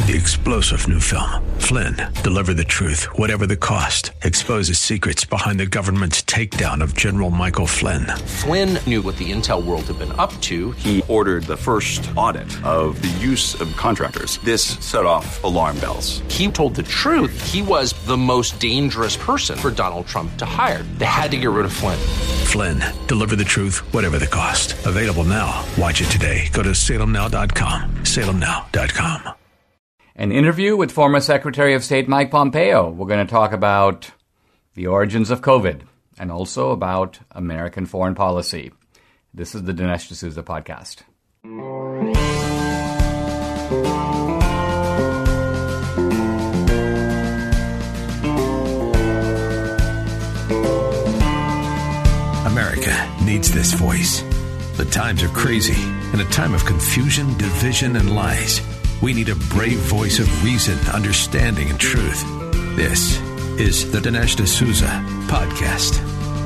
the explosive new film, Flynn, Deliver the Truth, Whatever the Cost, exposes secrets behind the government's takedown of General Michael Flynn. Flynn knew what the intel world had been up to. He ordered the first audit of the use of contractors. This set off alarm bells. He told the truth. He was the most dangerous person for Donald Trump to hire. They had to get rid of Flynn. Flynn, Deliver the Truth, Whatever the Cost. Available now. Watch it today. Go to salemnow.com. salemnow.com. An interview with former Secretary of State Mike Pompeo. We're going to talk about the origins of COVID and also about American foreign policy. This is the Dinesh D'Souza podcast. America needs this voice. The times are crazy. In a time of confusion, division, and lies, we need a brave voice of reason, understanding, and truth. This is the Dinesh D'Souza podcast.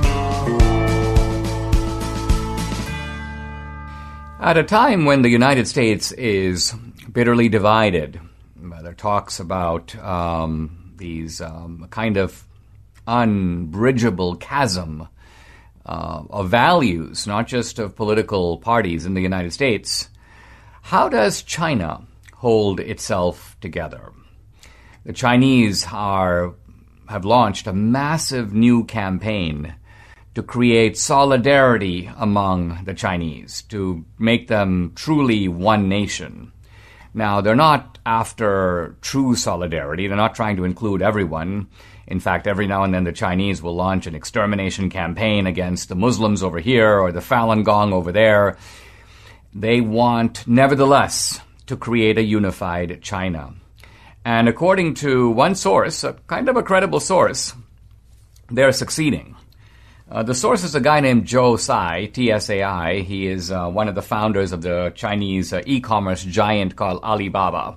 At a time when the United States is bitterly divided, there are talks about these kind of unbridgeable chasm of values, not just of political parties in the United States, how does China hold itself together? The Chinese have launched a massive new campaign to create solidarity among the Chinese, to make them truly one nation. Now, they're not after true solidarity. They're not trying to include everyone. In fact, every now and then the Chinese will launch an extermination campaign against the Muslims over here or the Falun Gong over there. They want, nevertheless, to create a unified China. And according to one source, a kind of a credible source, they're succeeding. The source is a guy named Zhou Tsai, Tsai. He is one of the founders of the Chinese e-commerce giant called Alibaba,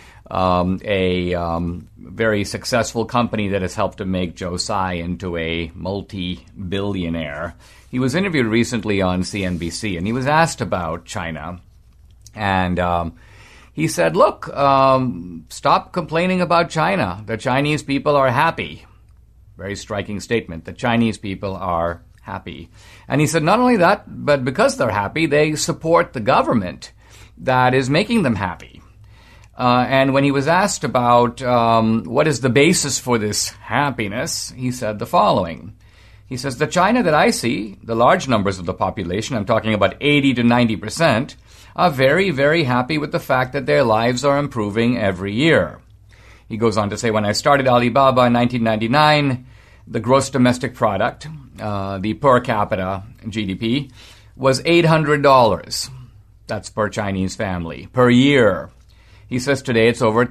a very successful company that has helped to make Zhou Tsai into a multi-billionaire. He was interviewed recently on CNBC, and he was asked about China. And he said, look, stop complaining about China. The Chinese people are happy. Very striking statement. The Chinese people are happy. And he said not only that, but because they're happy, they support the government that is making them happy. And when he was asked about what is the basis for this happiness, he said the following. He says, the China that I see, the large numbers of the population, I'm talking about 80 to 90%, are very, very happy with the fact that their lives are improving every year. He goes on to say, when I started Alibaba in 1999, the gross domestic product, the per capita GDP, was $800. That's per Chinese family, per year. He says today it's over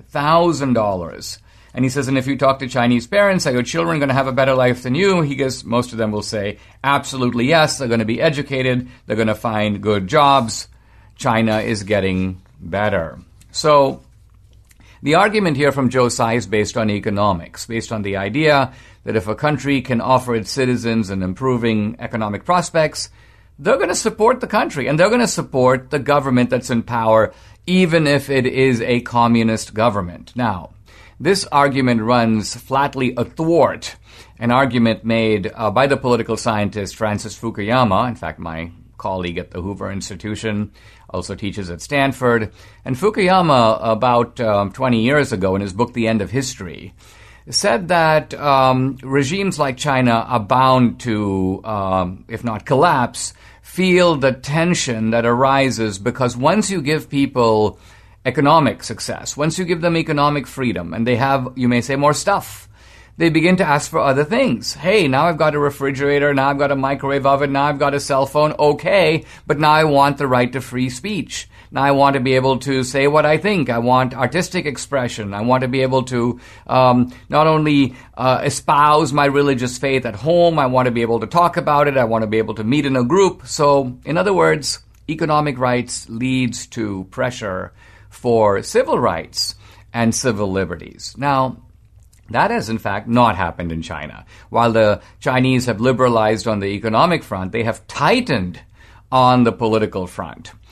$10,000. And he says, and if you talk to Chinese parents, are your children going to have a better life than you? He goes, most of them will say, absolutely yes. They're going to be educated. They're going to find good jobs. China is getting better. So the argument here from Zhou Tsai is based on economics, based on the idea that if a country can offer its citizens an improving economic prospects, they're going to support the country and they're going to support the government that's in power, even if it is a communist government. Now, this argument runs flatly athwart an argument made by the political scientist Francis Fukuyama, in fact, my colleague at the Hoover Institution, also teaches at Stanford. And Fukuyama, about 20 years ago, in his book, The End of History, said that regimes like China are bound to, if not collapse, feel the tension that arises because once you give people economic success, once you give them economic freedom, and they have, you may say, more stuff, they begin to ask for other things. Hey, now I've got a refrigerator, now I've got a microwave oven, now I've got a cell phone, okay, but now I want the right to free speech. Now I want to be able to say what I think. I want artistic expression. I want to be able to not only espouse my religious faith at home, I want to be able to talk about it, I want to be able to meet in a group. So, in other words, economic rights leads to pressure for civil rights and civil liberties. Now, that has, in fact, not happened in China. While the Chinese have liberalized on the economic front, they have tightened on the political front.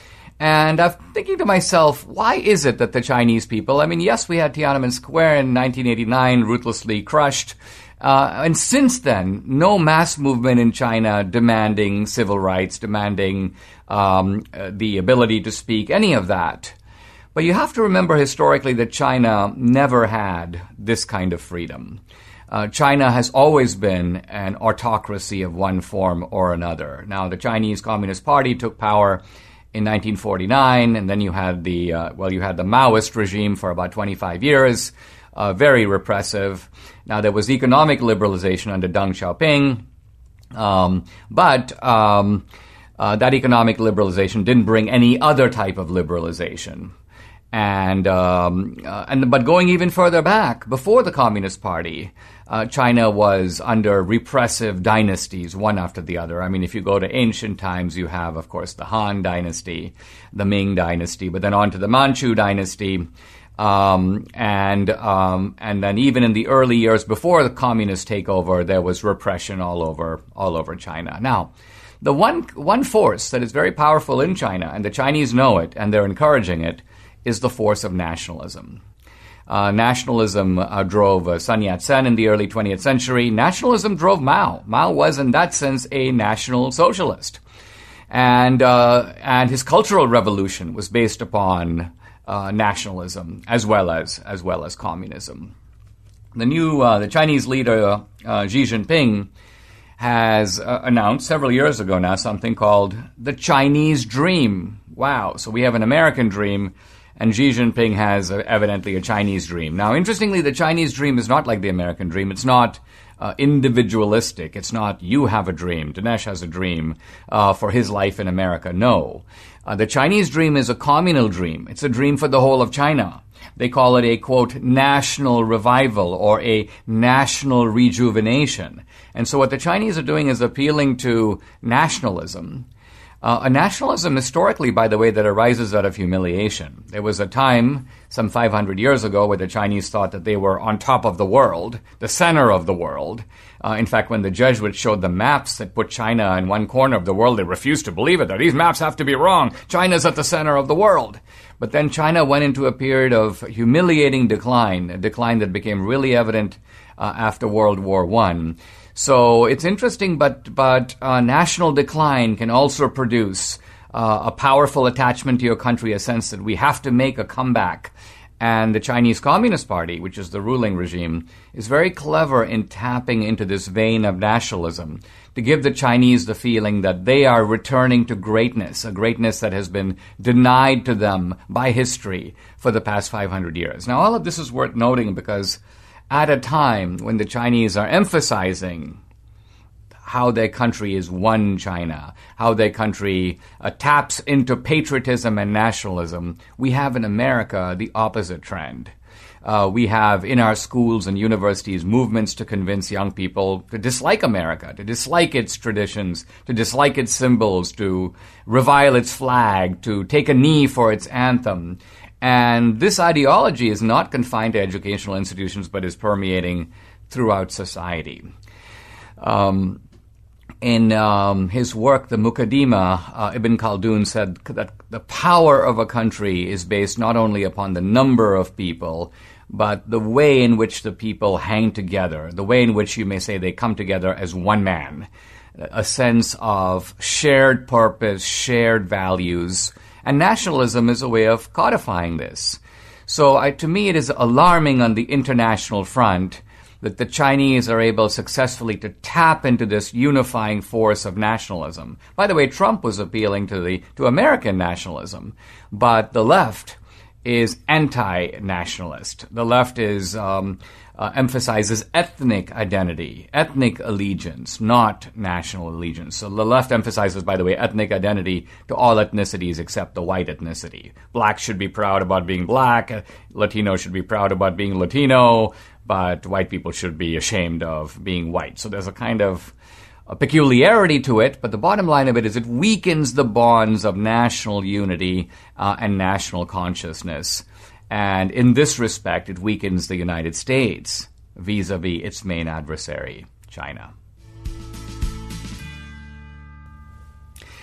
And I'm thinking to myself, why is it that the Chinese people, I mean, yes, we had Tiananmen Square in 1989 ruthlessly crushed, and since then, no mass movement in China demanding civil rights, demanding the ability to speak, any of that. But you have to remember historically that China never had this kind of freedom. China has always been an autocracy of one form or another. Now, the Chinese Communist Party took power in 1949, and then you had the Maoist regime for about 25 years, very repressive. Now, there was economic liberalization under Deng Xiaoping, but that economic liberalization didn't bring any other type of liberalization. But going even further back, before the Communist Party, China was under repressive dynasties, one after the other. I mean, if you go to ancient times, you have, of course, the Han Dynasty, the Ming Dynasty, but then on to the Manchu Dynasty, and then even in the early years before the communist takeover, there was repression all over China. Now, the one force that is very powerful in China, and the Chinese know it, and they're encouraging it, is the force of nationalism. Nationalism drove Sun Yat-sen in the early 20th century. Nationalism drove Mao. Mao was, in that sense, a national socialist. And his cultural revolution was based upon nationalism as well as communism. The Chinese leader Xi Jinping has announced several years ago now something called the Chinese Dream. Wow! So we have an American dream, and Xi Jinping has evidently a Chinese dream. Now, interestingly, the Chinese dream is not like the American dream. It's not individualistic. It's not you have a dream. Dinesh has a dream for his life in America. No. The Chinese dream is a communal dream. It's a dream for the whole of China. They call it a, quote, national revival or a national rejuvenation. And so what the Chinese are doing is appealing to nationalism. A nationalism historically, by the way, that arises out of humiliation. There was a time, some 500 years ago, where the Chinese thought that they were on top of the world, the center of the world. In fact, when the Jesuits showed them maps that put China in one corner of the world, they refused to believe it. That these maps have to be wrong. China's at the center of the world. But then China went into a period of humiliating decline, a decline that became really evident after World War I. So it's interesting, but national decline can also produce a powerful attachment to your country, a sense that we have to make a comeback. And the Chinese Communist Party, which is the ruling regime, is very clever in tapping into this vein of nationalism to give the Chinese the feeling that they are returning to greatness, a greatness that has been denied to them by history for the past 500 years. Now, all of this is worth noting because at a time when the Chinese are emphasizing how their country is one China, how their country taps into patriotism and nationalism, we have in America the opposite trend. We have in our schools and universities movements to convince young people to dislike America, to dislike its traditions, to dislike its symbols, to revile its flag, to take a knee for its anthem. And this ideology is not confined to educational institutions, but is permeating throughout society. In his work, The Muqaddimah, Ibn Khaldun said that the power of a country is based not only upon the number of people, but the way in which the people hang together, the way in which you may say they come together as one man, a sense of shared purpose, shared values. And nationalism is a way of codifying this. So to me, it is alarming on the international front that the Chinese are able successfully to tap into this unifying force of nationalism. By the way, Trump was appealing to American nationalism, but the left is anti-nationalist. The left is emphasizes ethnic identity, ethnic allegiance, not national allegiance. So the left emphasizes, by the way, ethnic identity to all ethnicities except the white ethnicity. Blacks should be proud about being black, Latinos should be proud about being Latino, but white people should be ashamed of being white. So there's a kind of a peculiarity to it, but the bottom line of it is it weakens the bonds of national unity and national consciousness. And in this respect, it weakens the United States vis-a-vis its main adversary, China.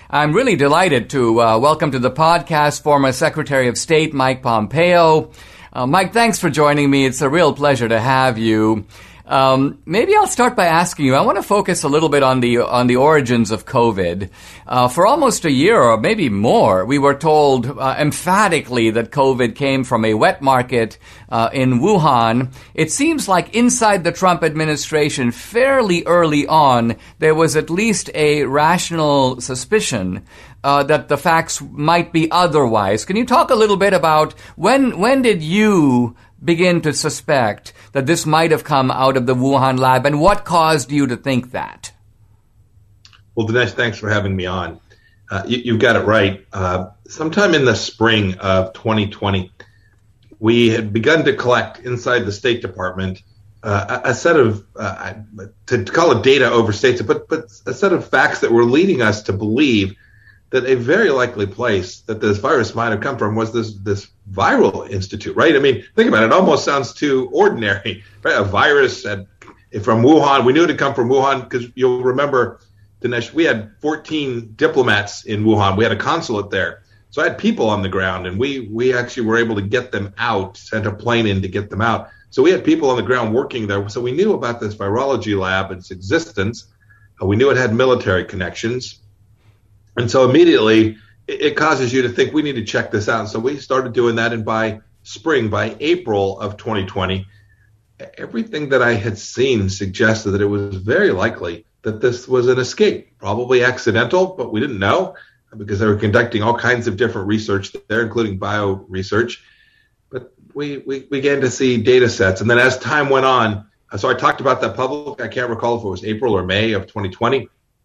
I'm really delighted to welcome to the podcast former Secretary of State Mike Pompeo. Mike, thanks for joining me. It's a real pleasure to have you. Maybe I'll start by asking you, I want to focus a little bit on the origins of COVID. For almost a year or maybe more, we were told emphatically that COVID came from a wet market in Wuhan. It seems like inside the Trump administration, fairly early on, there was at least a rational suspicion that the facts might be otherwise. Can you talk a little bit about when did you begin to suspect that this might have come out of the Wuhan lab, and what caused you to think that? Well, Dinesh, thanks for having me on. You've got it right. Sometime in the spring of 2020, we had begun to collect inside the State Department a set of, to call it data overstates it, but a set of facts that were leading us to believe that a very likely place that this virus might have come from was this viral institute, right? I mean, think about it. It almost sounds too ordinary, right? A virus from Wuhan. We knew it had come from Wuhan because you'll remember, Dinesh, we had 14 diplomats in Wuhan. We had a consulate there. So I had people on the ground, and we actually were able to get them out, sent a plane in to get them out. So we had people on the ground working there. So we knew about this virology lab and its existence. We knew it had military connections. And so immediately it causes you to think we need to check this out. So we started doing that. And by April of 2020, everything that I had seen suggested that it was very likely that this was an escape, probably accidental, but we didn't know because they were conducting all kinds of different research there, including bio research. But we began to see data sets. And then as time went on, so I talked about that public, I can't recall if it was April or May of 2020,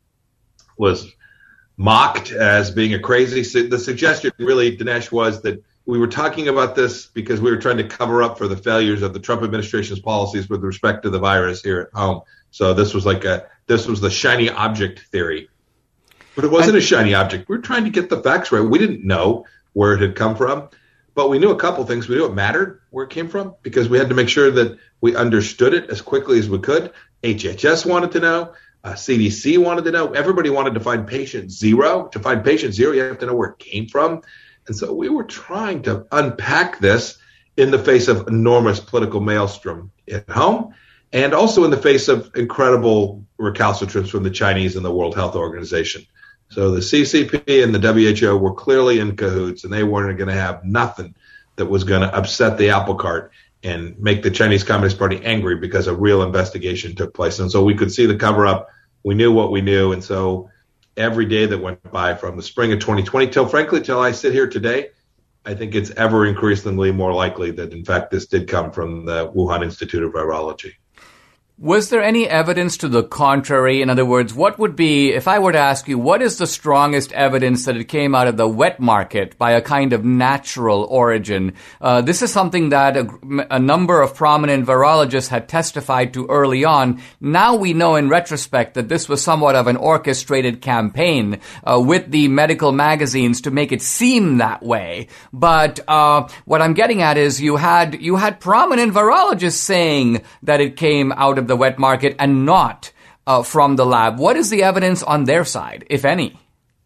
was mocked as being a crazy. The suggestion really, Dinesh, was that we were talking about this because we were trying to cover up for the failures of the Trump administration's policies with respect to the virus here at home. So this was the shiny object theory. But it wasn't a shiny object. We were trying to get the facts right. We didn't know where it had come from, but we knew a couple things. We knew it mattered where it came from because we had to make sure that we understood it as quickly as we could. HHS wanted to know. CDC wanted to know. Everybody wanted to find patient zero. To find patient zero, you have to know where it came from. And so we were trying to unpack this in the face of enormous political maelstrom at home and also in the face of incredible recalcitrance from the Chinese and the World Health Organization. So the CCP and the WHO were clearly in cahoots, and they weren't going to have nothing that was going to upset the apple cart and make the Chinese Communist Party angry because a real investigation took place. And so we could see the cover-up. We knew what we knew. And so every day that went by from the spring of 2020 till I sit here today, I think it's ever increasingly more likely that, in fact, this did come from the Wuhan Institute of Virology. Was there any evidence to the contrary? In other words, what would be, if I were to ask you, what is the strongest evidence that it came out of the wet market by a kind of natural origin? This is something that a number of prominent virologists had testified to early on. Now we know in retrospect that this was somewhat of an orchestrated campaign with the medical magazines to make it seem that way. But what I'm getting at is you had prominent virologists saying that it came out of the wet market and not from the lab. What is the evidence on their side, if any?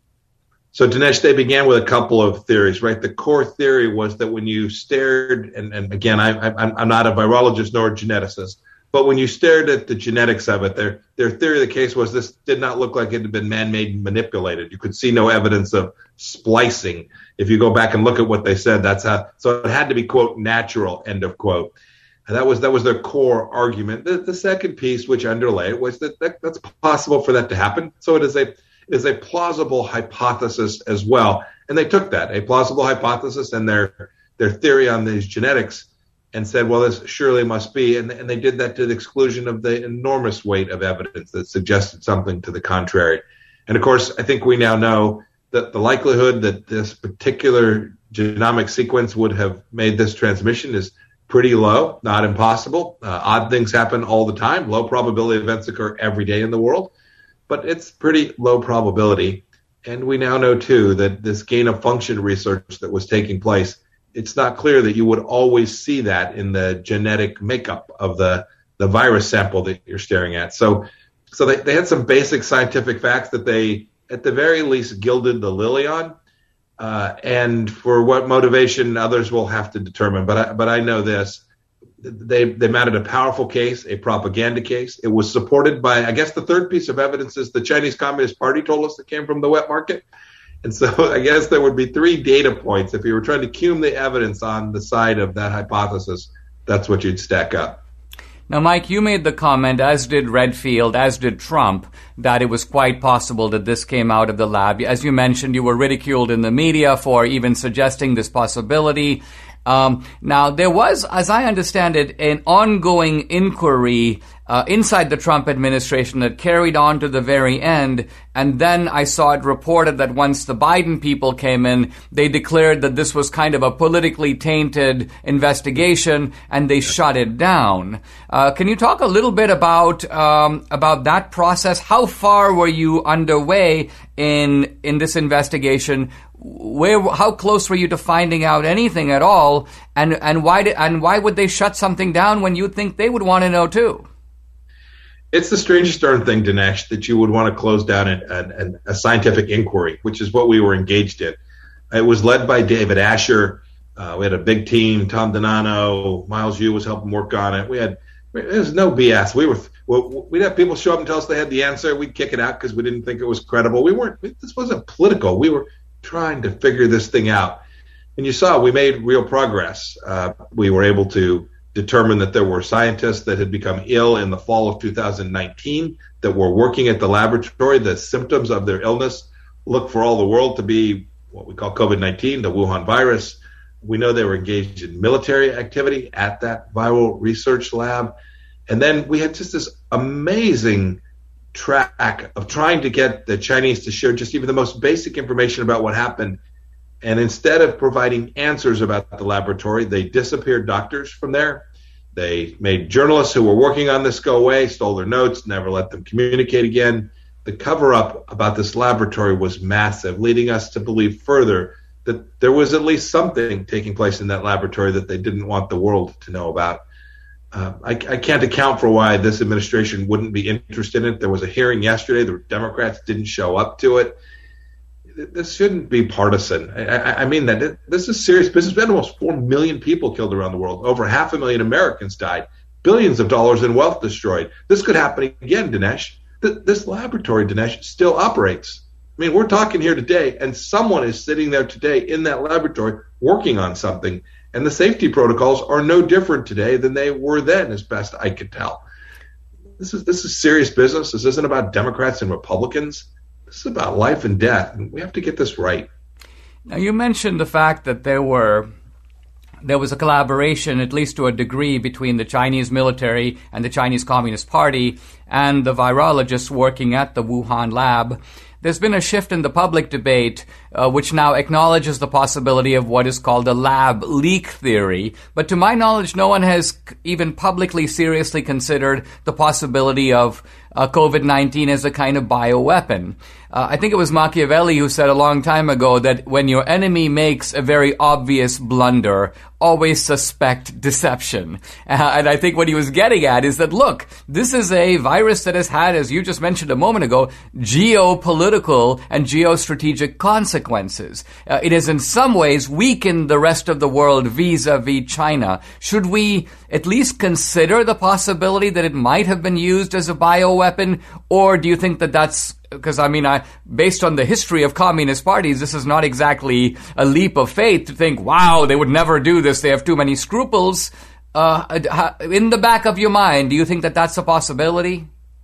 So, Dinesh, they began with a couple of theories, right? The core theory was that when you stared, and again, I'm not a virologist nor a geneticist, but when you stared at the genetics of it, their theory of the case was this did not look like it had been man-made and manipulated. You could see no evidence of splicing. If you go back and look at what they said, so it had to be, quote, natural, end of quote. And that was their core argument. The second piece, which underlay it, was that's possible for that to happen. So it is a plausible hypothesis as well. And they took that, a plausible hypothesis and their theory on these genetics and said, well, this surely must be. And they did that to the exclusion of the enormous weight of evidence that suggested something to the contrary. And of course, I think we now know that the likelihood that this particular genomic sequence would have made this transmission is pretty low, not impossible. Odd things happen all the time. Low probability events occur every day in the world, but it's pretty low probability. And we now know, too, that this gain of function research that was taking place, it's not clear that you would always see that in the genetic makeup of the virus sample that you're staring at. So they had some basic scientific facts that they at the very least, gilded the lily on. And for what motivation, others will have to determine. But I know this. They mounted a powerful case, a propaganda case. It was supported by, I guess the third piece of evidence is the Chinese Communist Party told us it came from the wet market. And so I guess there would be 3 data points. If you were trying to cum the evidence on the side of that hypothesis, that's what you'd stack up. Now, Mike, you made the comment, as did Redfield, as did Trump, that it was quite possible that this came out of the lab. As you mentioned, you were ridiculed in the media for even suggesting this possibility. Now, there was, as I understand it, an ongoing inquiry inside the Trump administration that carried on to the very end. And then I saw it reported that once the Biden people came in, they declared that this was kind of a politically tainted investigation, and they shut it down. Can you talk a little bit about that process? How far were you underway in this investigation? How close were you to finding out anything at all? And why would they shut something down when you'd think they would want to know too? It's the strangest darn thing, Dinesh, that you would want to close down a scientific inquiry, which is what we were engaged in. It was led by David Asher. We had a big team. Tom Donano, Miles Yu was helping work on it. There's no BS. We'd have people show up and tell us they had the answer. We'd kick it out because we didn't think it was credible. This wasn't political. We were trying to figure this thing out. And you saw we made real progress. We were able to determine that there were scientists that had become ill in the fall of 2019 that were working at the laboratory. The symptoms of their illness look for all the world to be what we call COVID-19, the Wuhan virus. We know they were engaged in military activity at that viral research lab. And then we had just this amazing track of trying to get the Chinese to share just even the most basic information about what happened. And instead of providing answers about the laboratory, they disappeared doctors from there. They made journalists who were working on this go away, stole their notes, never let them communicate again. The cover-up about this laboratory was massive, leading us to believe further that there was at least something taking place in that laboratory that they didn't want the world to know about. I can't account for why this administration wouldn't be interested in it. There was a hearing yesterday. The Democrats didn't show up to it. This shouldn't be partisan. I mean that. This is serious business. We had almost 4 million people killed around the world. Over 500,000 Americans died. Billions of dollars in wealth destroyed. This could happen again, Dinesh. This laboratory, Dinesh, still operates. I mean, we're talking here today, and someone is sitting there today in that laboratory working on something. And the safety protocols are no different today than they were then, as best I could tell. This is serious business. This isn't about Democrats and Republicans. This is about life and death, and we have to get this right. Now, you mentioned the fact that there was a collaboration, at least to a degree, between the Chinese military and the Chinese Communist Party and the virologists working at the Wuhan lab. There's been a shift in the public debate, which now acknowledges the possibility of what is called a lab leak theory. But to my knowledge, no one has even publicly seriously considered the possibility of COVID-19 as a kind of bioweapon. I think it was Machiavelli who said a long time ago that when your enemy makes a very obvious blunder, always suspect deception. And I think what he was getting at is that, look, this is a virus that has had, as you just mentioned a moment ago, geopolitical and geostrategic consequences. It has in some ways weakened the rest of the world vis-a-vis China. Should we at least consider the possibility that it might have been used as a bioweapon? Or do you think that that's, because based on the history of communist parties, this is not exactly a leap of faith to think, wow, they would never do this, they have too many scruples. In the back of your mind, do you think that that's a possibility?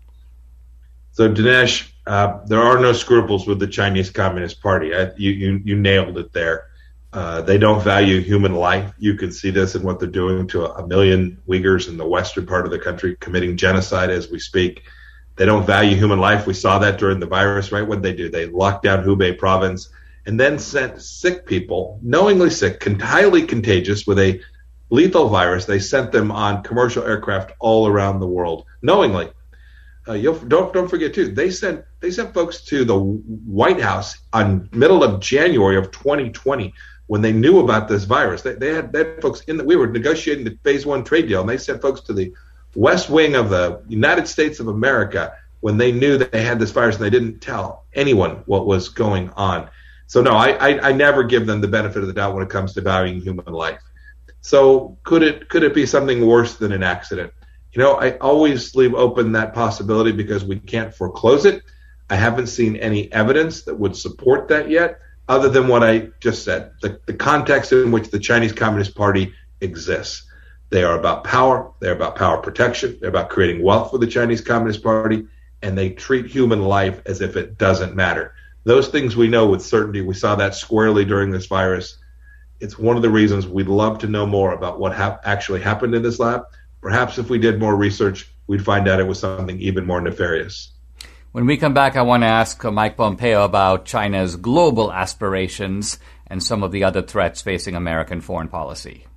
So, Dinesh, there are no scruples with the Chinese Communist Party. You nailed it there. They don't value human life. You can see this in what they're doing to 1 million Uyghurs in the western part of the country, committing genocide as we speak. They don't value human life. We saw that during the virus, right? What did they do? They locked down Hubei province and then sent sick people, knowingly sick, highly contagious with a lethal virus. They sent them on commercial aircraft all around the world, knowingly. Don't forget too. They sent folks to the White House on middle of January of 2020 when they knew about this virus. They had folks we were negotiating the phase 1 trade deal, and they sent folks to the West Wing of the United States of America when they knew that they had this virus and they didn't tell anyone what was going on. So no, I never give them the benefit of the doubt when it comes to valuing human life. So could it be something worse than an accident? I always leave open that possibility because we can't foreclose it. I haven't seen any evidence that would support that yet, other than what I just said, the context in which the Chinese Communist Party exists. They are about power. They're about power protection. They're about creating wealth for the Chinese Communist Party, and they treat human life as if it doesn't matter. Those things we know with certainty. We saw that squarely during this virus. It's one of the reasons we'd love to know more about what actually happened in this lab. Perhaps if we did more research, we'd find out it was something even more nefarious. When we come back, I want to ask Mike Pompeo about China's global aspirations and some of the other threats facing American foreign policy.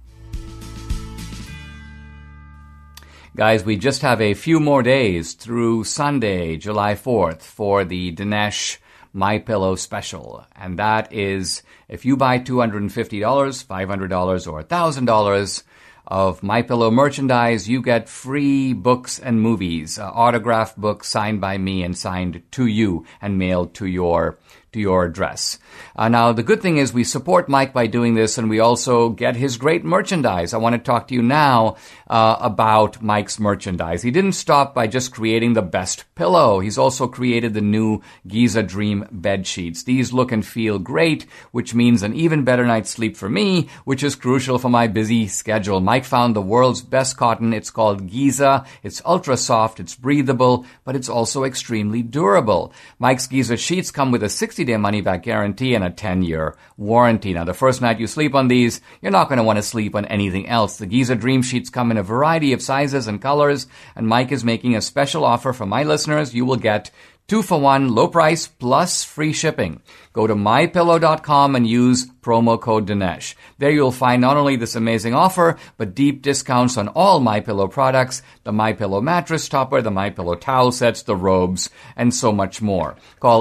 Guys, we just have a few more days through Sunday, July 4th, for the Dinesh MyPillow special. And that is, if you buy $250, $500, or $1,000 of MyPillow merchandise, you get free books and movies, autographed books signed by me and signed to you and mailed to your address. Now, the good thing is we support Mike by doing this, and we also get his great merchandise. I want to talk to you now about Mike's merchandise. He didn't stop by just creating the best pillow. He's also created the new Giza Dream bed sheets. These look and feel great, which means an even better night's sleep for me, which is crucial for my busy schedule. Mike found the world's best cotton. It's called Giza. It's ultra soft. It's breathable, but it's also extremely durable. Mike's Giza sheets come with a 60-day money-back guarantee and a 10-year warranty. Now, the first night you sleep on these, you're not going to want to sleep on anything else. The Giza Dream Sheets come in a variety of sizes and colors, and Mike is making a special offer for my listeners. You will get 2-for-1 low price plus free shipping. Go to MyPillow.com and use promo code Dinesh. There you'll find not only this amazing offer, but deep discounts on all MyPillow products, the MyPillow mattress topper, the MyPillow towel sets, the robes, and so much more. Call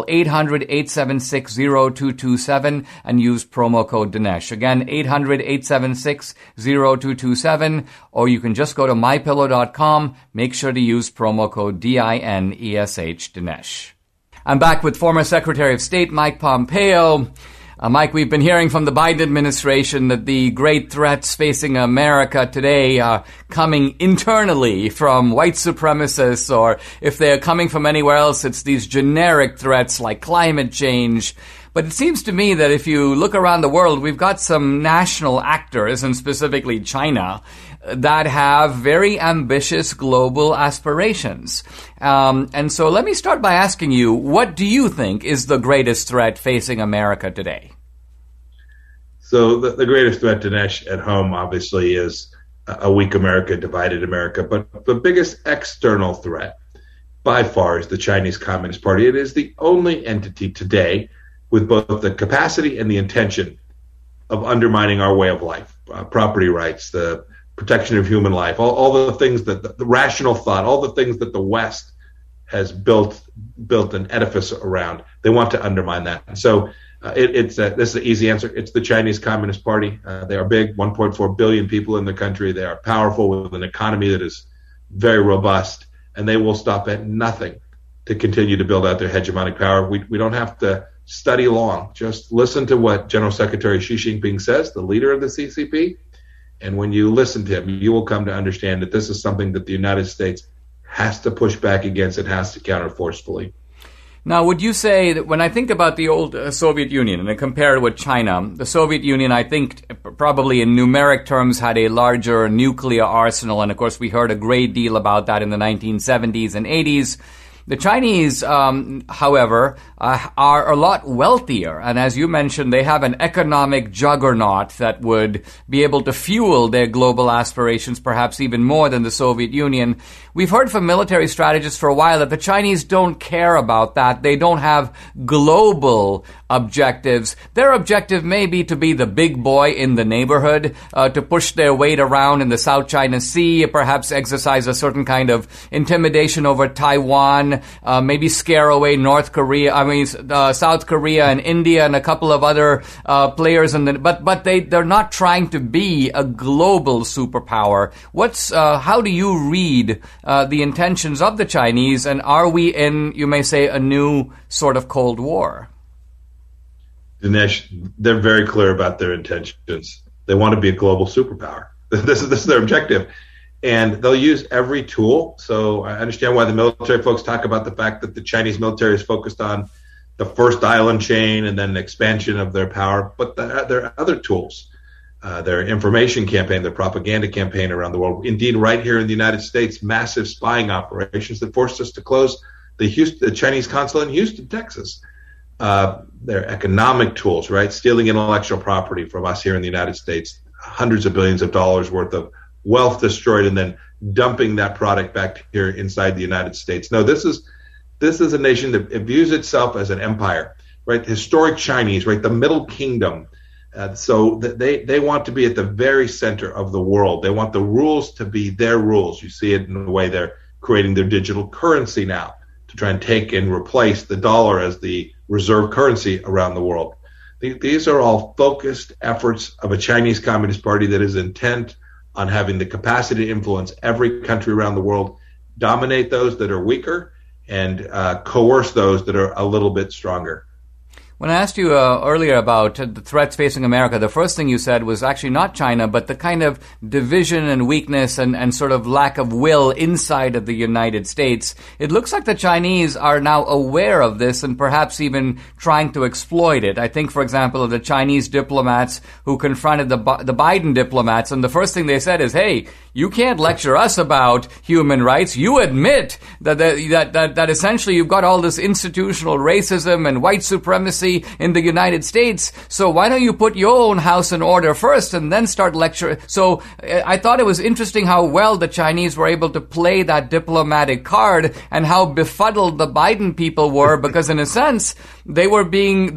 800-876-0227 and use promo code Dinesh. Again, 800-876-0227, or you can just go to MyPillow.com. Make sure to use promo code DINESH, Dinesh. I'm back with former Secretary of State Mike Pompeo. Mike, we've been hearing from the Biden administration that the great threats facing America today are coming internally from white supremacists, or if they're coming from anywhere else, it's these generic threats like climate change. But it seems to me that if you look around the world, we've got some national actors, and specifically China, that have very ambitious global aspirations. And so let me start by asking you, what do you think is the greatest threat facing America today? So the greatest threat to Dinesh at home, obviously, is a weak America, divided America. But the biggest external threat, by far, is the Chinese Communist Party. It is the only entity today with both the capacity and the intention of undermining our way of life, property rights, the protection of human life, all the things that the rational thought, all the things that the West has built an edifice around. They want to undermine that. And so this is the easy answer. It's the Chinese Communist Party. They are big, 1.4 billion people in the country. They are powerful with an economy that is very robust, and they will stop at nothing to continue to build out their hegemonic power. We don't have to study long. Just listen to what General Secretary Xi Jinping says, the leader of the CCP. And when you listen to him, you will come to understand that this is something that the United States has to push back against and has to counter forcefully. Now, would you say that when I think about the old Soviet Union and I compare it with China, the Soviet Union, I think, probably in numeric terms, had a larger nuclear arsenal. And of course, we heard a great deal about that in the 1970s and 80s. The Chinese, however, are a lot wealthier. And as you mentioned, they have an economic juggernaut that would be able to fuel their global aspirations, perhaps even more than the Soviet Union. We've heard from military strategists for a while that the Chinese don't care about that. They don't have global objectives. Their objective may be to be the big boy in the neighborhood, to push their weight around in the South China Sea, perhaps exercise a certain kind of intimidation over Taiwan, maybe scare away South Korea and India and a couple of other players. But they're not trying to be a global superpower. How do you read the intentions of the Chinese, and are we in, you may say, a new sort of Cold War? Dinesh, they're very clear about their intentions. They want to be a global superpower. This is their objective. And they'll use every tool. So I understand why the military folks talk about the fact that the Chinese military is focused on the first island chain and then the expansion of their power. But there are other tools. Their information campaign, their propaganda campaign around the world. Indeed, right here in the United States, massive spying operations that forced us to close the Chinese consulate in Houston, Texas. Their economic tools, right? Stealing intellectual property from us here in the United States, hundreds of billions of dollars worth of wealth destroyed, and then dumping that product back here inside the United States. No, this is a nation that views itself as an empire, right? Historic Chinese, right? The Middle Kingdom. So they want to be at the very center of the world. They want the rules to be their rules. You see it in the way they're creating their digital currency now to try and take and replace the dollar as the reserve currency around the world. These are all focused efforts of a Chinese Communist Party that is intent on having the capacity to influence every country around the world, dominate those that are weaker, and coerce those that are a little bit stronger. When I asked you earlier about the threats facing America, the first thing you said was actually not China, but the kind of division and weakness and sort of lack of will inside of the United States. It looks like the Chinese are now aware of this and perhaps even trying to exploit it. I think, for example, of the Chinese diplomats who confronted the Biden diplomats, and the first thing they said is, hey, you can't lecture us about human rights. You admit that essentially you've got all this institutional racism and white supremacy in the United States, so why don't you put your own house in order first and then start lecturing? So I thought it was interesting how well the Chinese were able to play that diplomatic card and how befuddled the Biden people were, because in a sense they were being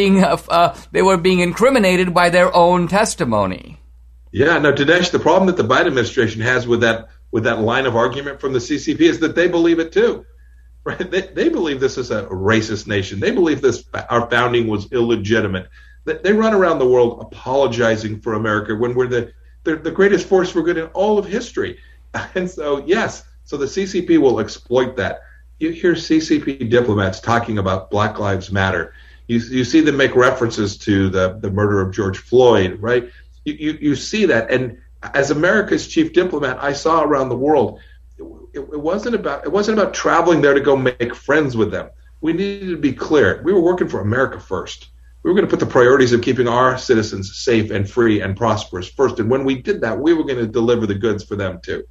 incriminated by their own testimony. Yeah, no, Dinesh, the problem that the Biden administration has with that line of argument from the CCP is that they believe it too. Right? They believe this is a racist nation. They believe our founding was illegitimate. They run around the world apologizing for America when we're the greatest force for good in all of history. And so, yes, so the CCP will exploit that. You hear CCP diplomats talking about Black Lives Matter. You see them make references to the murder of George Floyd, right? You see that. And as America's chief diplomat, I saw around the world, it wasn't about traveling there to go make friends with them. We needed to be clear. We were working for America first. We were going to put the priorities of keeping our citizens safe and free and prosperous first. And when we did that, we were going to deliver the goods for them too.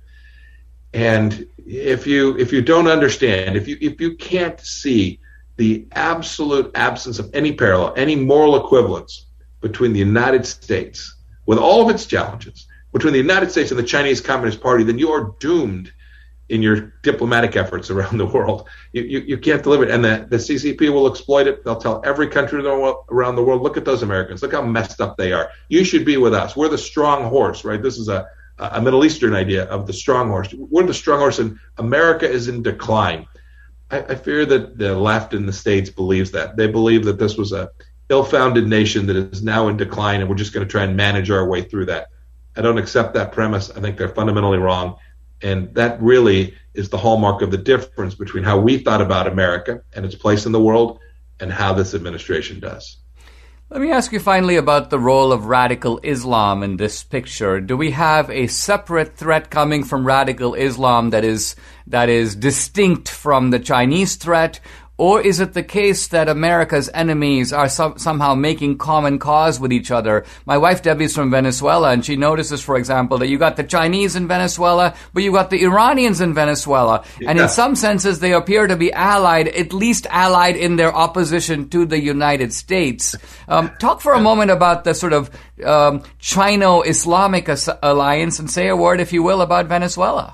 And if you don't understand, if you can't see the absolute absence of any parallel, any moral equivalence between the United States, with all of its challenges, between the United States and the Chinese Communist Party, then you are doomed in your diplomatic efforts around the world. You can't deliver it. And the CCP will exploit it. They'll tell every country around the world, look at those Americans. Look how messed up they are. You should be with us. We're the strong horse, right? This is a Middle Eastern idea of the strong horse. We're the strong horse, and America is in decline. I fear that the left in the States believes that. They believe that this was a ill-founded nation that is now in decline, and we're just going to try and manage our way through that. I don't accept that premise. I think they're fundamentally wrong. And that really is the hallmark of the difference between how we thought about America and its place in the world and how this administration does. Let me ask you finally about the role of radical Islam in this picture. Do we have a separate threat coming from radical Islam that is distinct from the Chinese threat? Or is it the case that America's enemies are somehow making common cause with each other? My wife Debbie's from Venezuela, and she notices, for example, that you got the Chinese in Venezuela, but you got the Iranians in Venezuela. And in some senses, they appear to be allied, at least allied in their opposition to the United States. Talk for a moment about the sort of Chino-Islamic alliance and say a word, if you will, about Venezuela.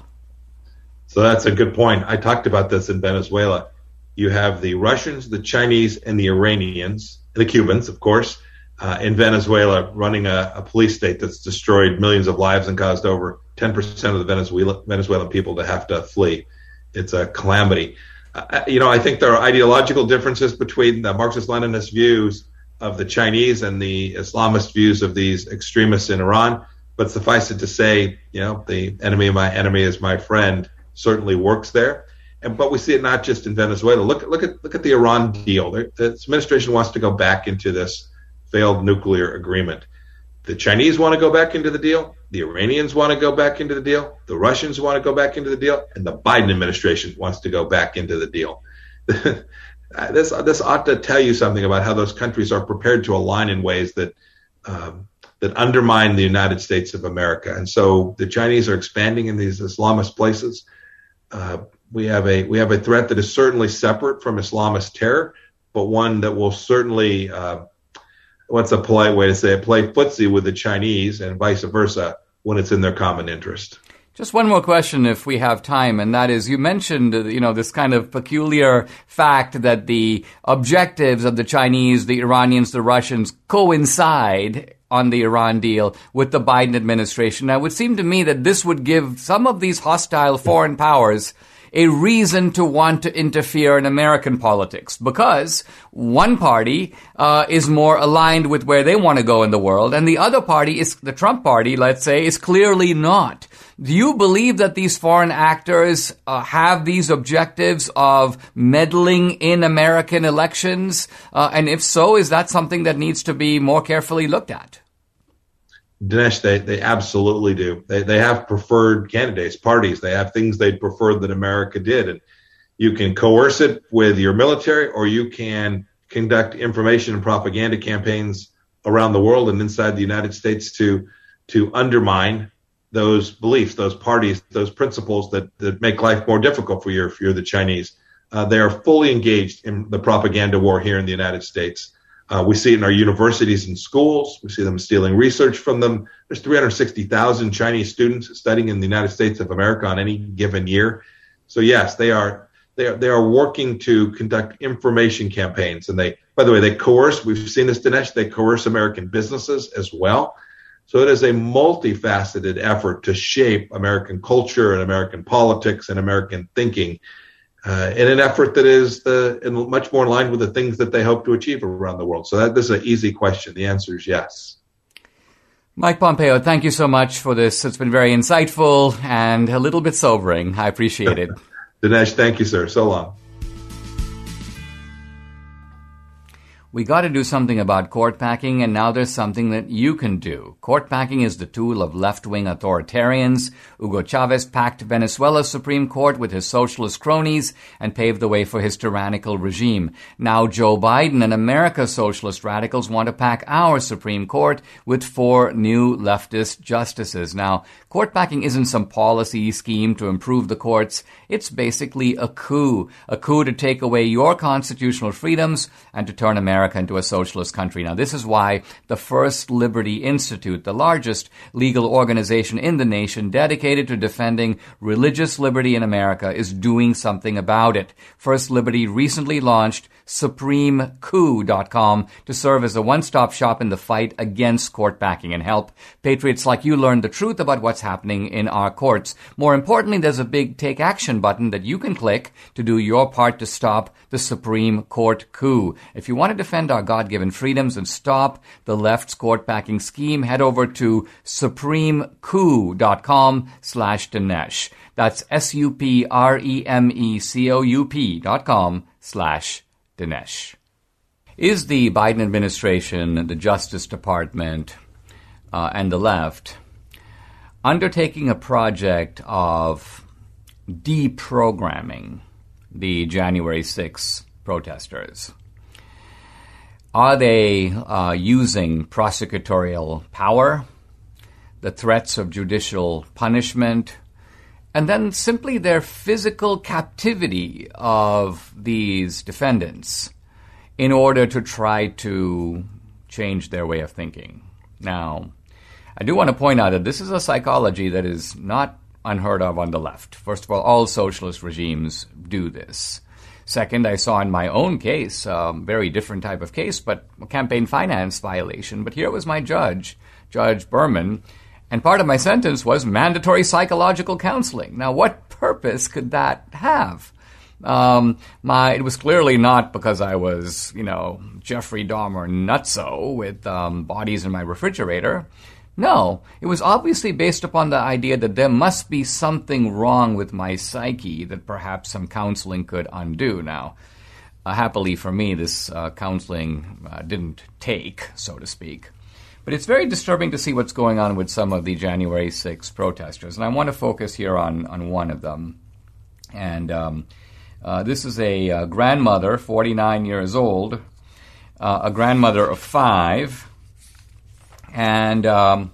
So that's a good point. I talked about this in Venezuela. You have the Russians, the Chinese, and the Iranians, the Cubans, of course, in Venezuela, running a police state that's destroyed millions of lives and caused over 10% of the Venezuelan people to have to flee. It's a calamity. I think there are ideological differences between the Marxist-Leninist views of the Chinese and the Islamist views of these extremists in Iran. But suffice it to say, the enemy of my enemy is my friend certainly works there. But we see it not just in Venezuela. Look at the Iran deal. This administration wants to go back into this failed nuclear agreement. The Chinese want to go back into the deal. The Iranians want to go back into the deal. The Russians want to go back into the deal. And the Biden administration wants to go back into the deal. This ought to tell you something about how those countries are prepared to align in ways that undermine the United States of America. And so the Chinese are expanding in these Islamist places. We have a threat that is certainly separate from Islamist terror, but one that will certainly, what's a polite way to say it, play footsie with the Chinese and vice versa when it's in their common interest. Just one more question if we have time, and that is, you mentioned, this kind of peculiar fact that the objectives of the Chinese, the Iranians, the Russians coincide on the Iran deal with the Biden administration. Now, it would seem to me that this would give some of these hostile foreign powers a reason to want to interfere in American politics, because one party is more aligned with where they want to go in the world, and the other party, the Trump party, let's say, is clearly not. Do you believe that these foreign actors have these objectives of meddling in American elections? And if so, is that something that needs to be more carefully looked at? Dinesh, they absolutely do. They have preferred candidates, parties. They have things they'd prefer that America did. And you can coerce it with your military, or you can conduct information and propaganda campaigns around the world and inside the United States to undermine those beliefs, those parties, those principles that make life more difficult for you if you're the Chinese. They are fully engaged in the propaganda war here in the United States. We see it in our universities and schools. We see them stealing research from them. There's 360,000 Chinese students studying in the United States of America on any given year. So yes, they are working to conduct information campaigns. And by the way, they coerce. We've seen this, Dinesh. They coerce American businesses as well. So it is a multifaceted effort to shape American culture and American politics and American thinking in an effort that is much more in line with the things that they hope to achieve around the world. So this is an easy question. The answer is yes. Mike Pompeo, thank you so much for this. It's been very insightful and a little bit sobering. I appreciate it. Dinesh, thank you, sir. So long. We got to do something about court packing, and now there's something that you can do. Court packing is the tool of left-wing authoritarians. Hugo Chavez packed Venezuela's Supreme Court with his socialist cronies and paved the way for his tyrannical regime. Now Joe Biden and America's socialist radicals want to pack our Supreme Court with 4 new leftist justices. Now, court packing isn't some policy scheme to improve the courts. It's basically a coup to take away your constitutional freedoms and to turn America into a socialist country. Now, this is why the First Liberty Institute, the largest legal organization in the nation dedicated to defending religious liberty in America, is doing something about it. First Liberty recently launched SupremeCout.com to serve as a one-stop shop in the fight against court packing and help patriots like you learn the truth about what's happening in our courts. More importantly, there's a big Take Action button that you can click to do your part to stop the Supreme Court coup. If you want to defend our God-given freedoms and stop the left's court-packing scheme, head over to SupremeCoup.com/Dinesh. That's SupremeCoup.com/Dinesh. Is the Biden administration, the Justice Department, and the left undertaking a project of deprogramming the January 6 protesters? Are they using prosecutorial power, the threats of judicial punishment, and then simply their physical captivity of these defendants in order to try to change their way of thinking? Now, I do want to point out that this is a psychology that is not unheard of on the left. First of all socialist regimes do this. Second, I saw in my own case, very different type of case, but a campaign finance violation. But here was my judge, Judge Berman, and part of my sentence was mandatory psychological counseling. Now, what purpose could that have? It was clearly not because I was, Jeffrey Dahmer nutso with bodies in my refrigerator. No, it was obviously based upon the idea that there must be something wrong with my psyche that perhaps some counseling could undo. Now, happily for me, this counseling didn't take, so to speak. But it's very disturbing to see what's going on with some of the January 6th protesters. And I want to focus here on one of them. And this is a grandmother, 49 years old, a grandmother of 5. And her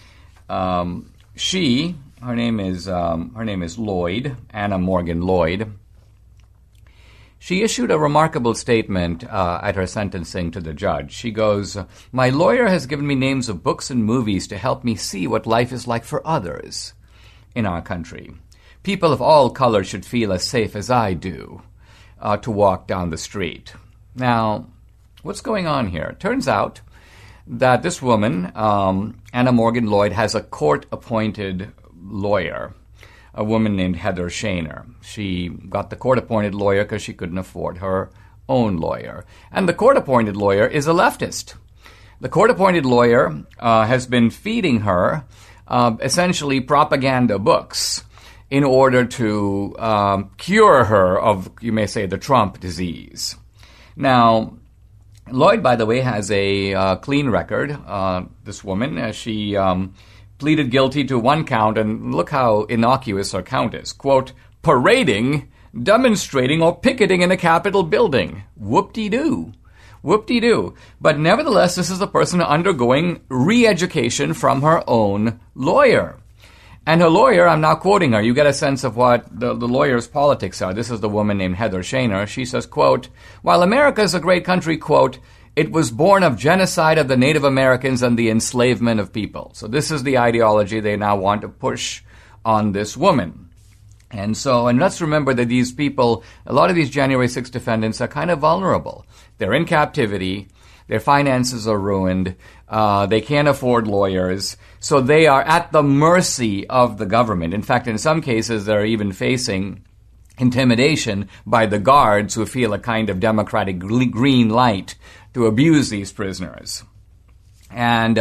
name is Lloyd, Anna Morgan Lloyd. She issued a remarkable statement at her sentencing to the judge. She goes, "My lawyer has given me names of books and movies to help me see what life is like for others in our country. People of all colors should feel as safe as I do to walk down the street." Now, what's going on here? It turns out that this woman, Anna Morgan Lloyd, has a court-appointed lawyer, a woman named Heather Shaner. She got the court-appointed lawyer because she couldn't afford her own lawyer. And the court-appointed lawyer is a leftist. The court-appointed lawyer has been feeding her essentially propaganda books in order to cure her of, you may say, the Trump disease. Now, Lloyd, by the way, has a clean record. This woman, she pleaded guilty to one count, and look how innocuous her count is. Quote, parading, demonstrating, or picketing in a Capitol building. Whoop-de-doo. Whoop-de-doo. But nevertheless, this is a person undergoing re-education from her own lawyer. And her lawyer, I'm now quoting her, you get a sense of what the lawyer's politics are. This is the woman named Heather Shaner. She says, quote, while America is a great country, quote, it was born of genocide of the Native Americans and the enslavement of people. So this is the ideology they now want to push on this woman. And let's remember that these people, a lot of these January 6 defendants are kind of vulnerable. They're in captivity. Their finances are ruined. They can't afford lawyers. So they are at the mercy of the government. In fact, in some cases, they're even facing intimidation by the guards who feel a kind of democratic green light to abuse these prisoners. And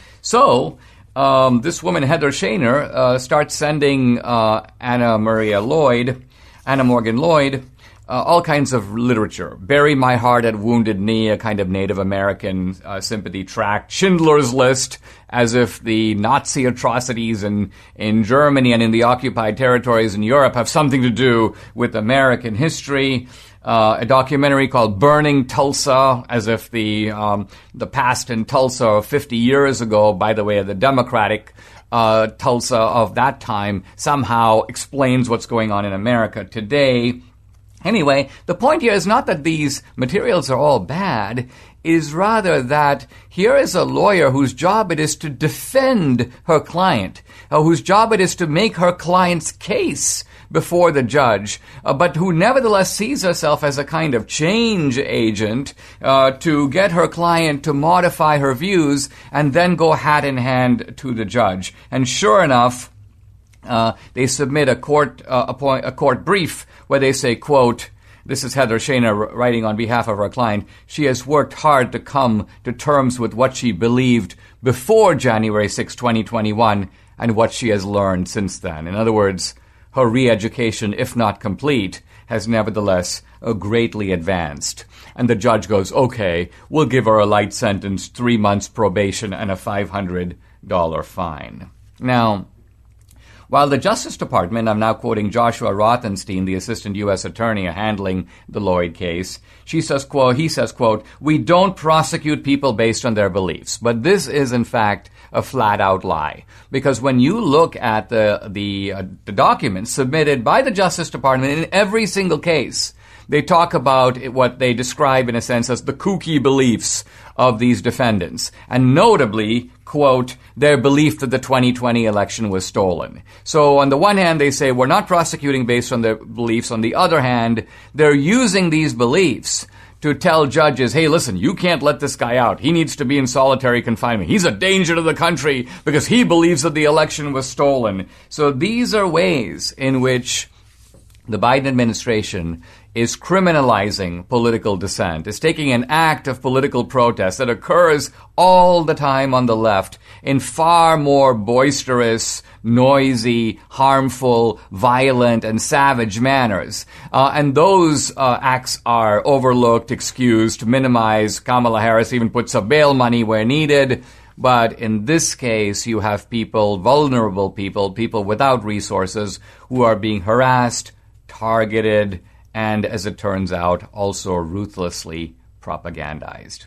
this woman, Heather Shaner, starts sending Anna Morgan Lloyd, all kinds of literature. Bury My Heart at Wounded Knee, a kind of Native American sympathy tract. Schindler's List, as if the Nazi atrocities in Germany and in the occupied territories in Europe have something to do with American history. A documentary called Burning Tulsa, as if the past in Tulsa 50 years ago, by the way, the Democratic Tulsa of that time, somehow explains what's going on in America today. Anyway, the point here is not that these materials are all bad. It is rather that here is a lawyer whose job it is to defend her client, whose job it is to make her client's case before the judge, but who nevertheless sees herself as a kind of change agent to get her client to modify her views and then go hat in hand to the judge. And sure enough, they submit a court brief where they say, quote, this is Heather Shaner writing on behalf of her client, she has worked hard to come to terms with what she believed before January 6, 2021, and what she has learned since then. In other words, her re-education, if not complete, has nevertheless greatly advanced. And the judge goes, okay, we'll give her a light sentence, 3 months probation, and a $500 fine. Now, while the Justice Department, I'm now quoting Joshua Rothenstein, the assistant U.S. attorney handling the Lloyd case, he says, quote, we don't prosecute people based on their beliefs. But this is, in fact, a flat-out lie. Because when you look at the documents submitted by the Justice Department in every single case, they talk about what they describe in a sense as the kooky beliefs of these defendants, and notably, quote, their belief that the 2020 election was stolen. So on the one hand, they say we're not prosecuting based on their beliefs. On the other hand, they're using these beliefs to tell judges, hey, listen, you can't let this guy out. He needs to be in solitary confinement. He's a danger to the country because he believes that the election was stolen. So these are ways in which the Biden administration is criminalizing political dissent, is taking an act of political protest that occurs all the time on the left in far more boisterous, noisy, harmful, violent, and savage manners. And those acts are overlooked, excused, minimized. Kamala Harris even puts up bail money where needed. But in this case, you have people, vulnerable people, people without resources, who are being harassed, targeted, and, as it turns out, also ruthlessly propagandized.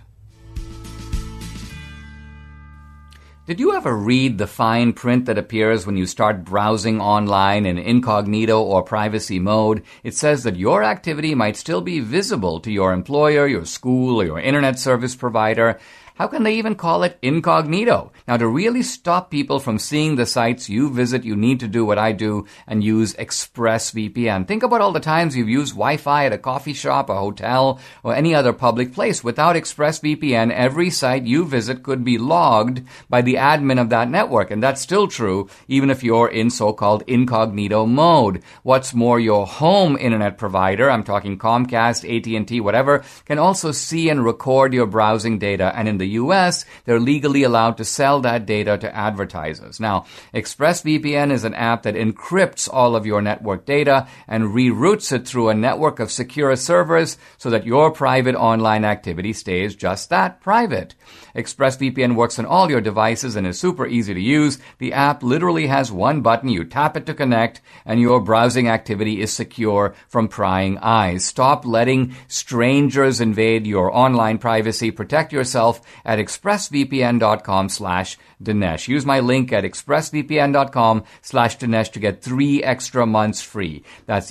Did you ever read the fine print that appears when you start browsing online in incognito or privacy mode? It says that your activity might still be visible to your employer, your school, or your internet service provider. How can they even call it incognito? Now, to really stop people from seeing the sites you visit, you need to do what I do and use ExpressVPN. Think about all the times you've used Wi-Fi at a coffee shop, a hotel, or any other public place. Without ExpressVPN, every site you visit could be logged by the admin of that network. And that's still true, even if you're in so-called incognito mode. What's more, your home internet provider, I'm talking Comcast, AT&T, whatever, can also see and record your browsing data. And in the U.S., they're legally allowed to sell that data to advertisers. Now, ExpressVPN is an app that encrypts all of your network data and reroutes it through a network of secure servers so that your private online activity stays just that, private. ExpressVPN works on all your devices and is super easy to use. The app literally has one button. You tap it to connect, and your browsing activity is secure from prying eyes. Stop letting strangers invade your online privacy. Protect yourself at expressvpn.com/Dinesh. Use my link at expressvpn.com/Dinesh to get 3 extra months free. That's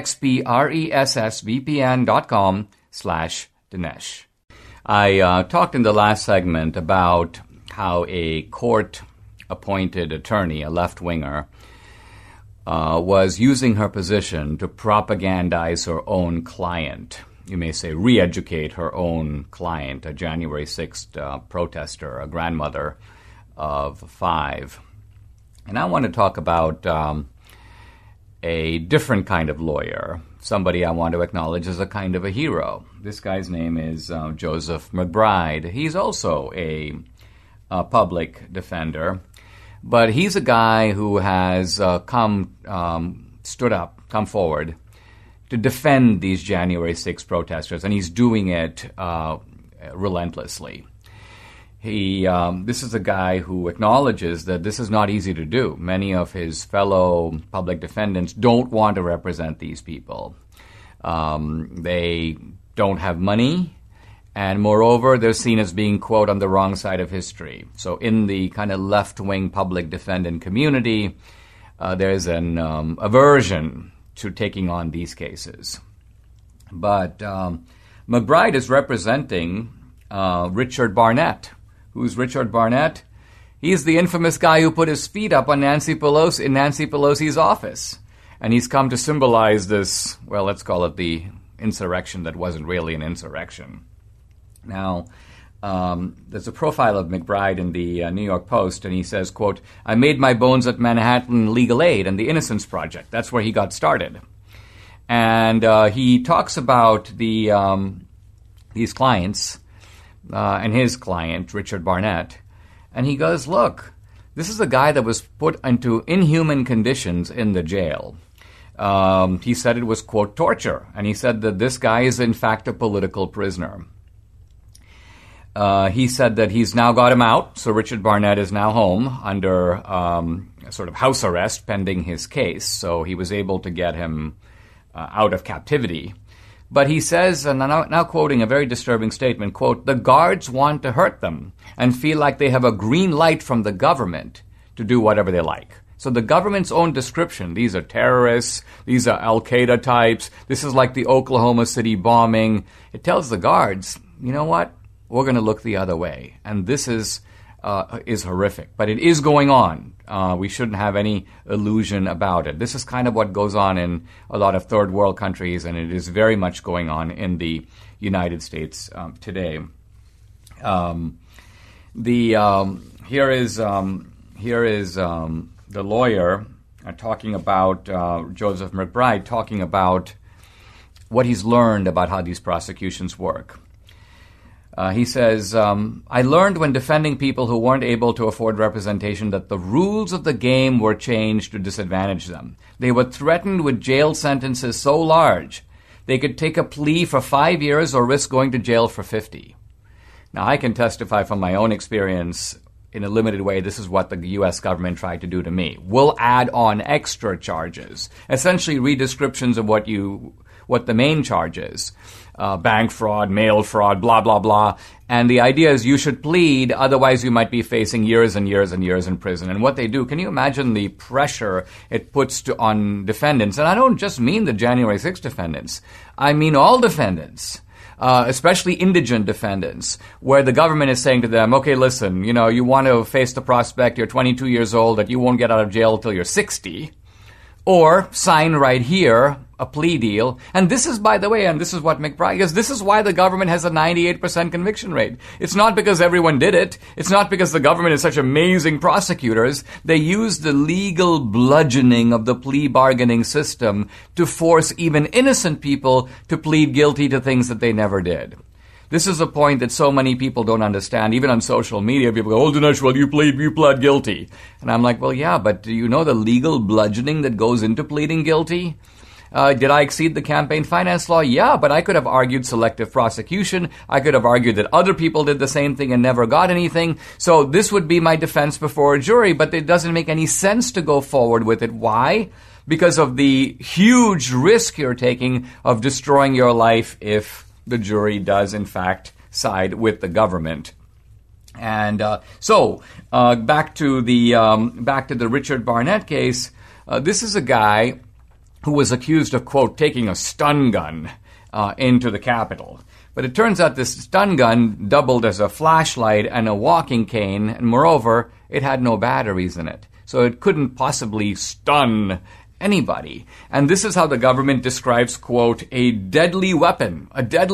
expressvpn.com/Dinesh. I talked in the last segment about how a court-appointed attorney, a left-winger, was using her position to propagandize her own client. You may say re-educate her own client, a January 6th protester, a grandmother of 5. And I want to talk about a different kind of lawyer, somebody I want to acknowledge as a kind of a hero. This guy's name is Joseph McBride. He's also a public defender, but he's a guy who has come forward to defend these January 6 protesters, and he's doing it relentlessly. This is a guy who acknowledges that this is not easy to do. Many of his fellow public defendants don't want to represent these people. They don't have money, and moreover, they're seen as being, quote, on the wrong side of history. So in the kind of left-wing public defendant community, there's an aversion to taking on these cases. But McBride is representing Richard Barnett. Who's Richard Barnett? He's the infamous guy who put his feet up on Nancy Pelosi in Nancy Pelosi's office. And he's come to symbolize this, well, let's call it the insurrection that wasn't really an insurrection. Now, there's a profile of McBride in the New York Post, and he says, quote, I made my bones at Manhattan Legal Aid and the Innocence Project. That's where he got started. And he talks about these clients and his client, Richard Barnett. And he goes, look, this is a guy that was put into inhuman conditions in the jail. He said it was, quote, torture. And he said that this guy is, in fact, a political prisoner. He said that he's now got him out, so Richard Barnett is now home under sort of house arrest pending his case. So he was able to get him out of captivity. But he says, and now quoting a very disturbing statement, quote, the guards want to hurt them and feel like they have a green light from the government to do whatever they like. So the government's own description, these are terrorists, these are Al-Qaeda types, this is like the Oklahoma City bombing. It tells the guards, you know what? We're going to look the other way. And this is horrific. But it is going on. We shouldn't have any illusion about it. This is kind of what goes on in a lot of third world countries, and it is very much going on in the United States today. Here is the lawyer talking about Joseph McBride, talking about what he's learned about how these prosecutions work. He says, I learned when defending people who weren't able to afford representation that the rules of the game were changed to disadvantage them. They were threatened with jail sentences so large they could take a plea for 5 years or risk going to jail for 50. Now, I can testify from my own experience in a limited way. This is what the U.S. government tried to do to me. We'll add on extra charges, essentially redescriptions of what the main charge is. Bank fraud, mail fraud, blah, blah, blah. And the idea is you should plead, otherwise you might be facing years and years and years in prison. And what they do, can you imagine the pressure it puts on defendants? And I don't just mean the January 6th defendants. I mean all defendants. Especially indigent defendants, where the government is saying to them, okay, listen, you want to face the prospect, you're 22 years old, that you won't get out of jail till you're 60, or sign right here a plea deal. And this is, by the way, and this is what McBride is, this is why the government has a 98% conviction rate. It's not because everyone did it. It's not because the government is such amazing prosecutors. They use the legal bludgeoning of the plea bargaining system to force even innocent people to plead guilty to things that they never did. This is a point that so many people don't understand. Even on social media, people go, oh, Dinesh, well, you pled guilty. And I'm like, well, yeah, but do you know the legal bludgeoning that goes into pleading guilty? Did I exceed the campaign finance law? Yeah, but I could have argued selective prosecution. I could have argued that other people did the same thing and never got anything. So this would be my defense before a jury, but it doesn't make any sense to go forward with it. Why? Because of the huge risk you're taking of destroying your life if the jury does, in fact, side with the government. And so back to the Richard Barnett case. This is a guy who was accused of, quote, taking a stun gun into the Capitol. But it turns out this stun gun doubled as a flashlight and a walking cane, and moreover, it had no batteries in it. So it couldn't possibly stun anybody. And this is how the government describes, quote, a deadly weapon.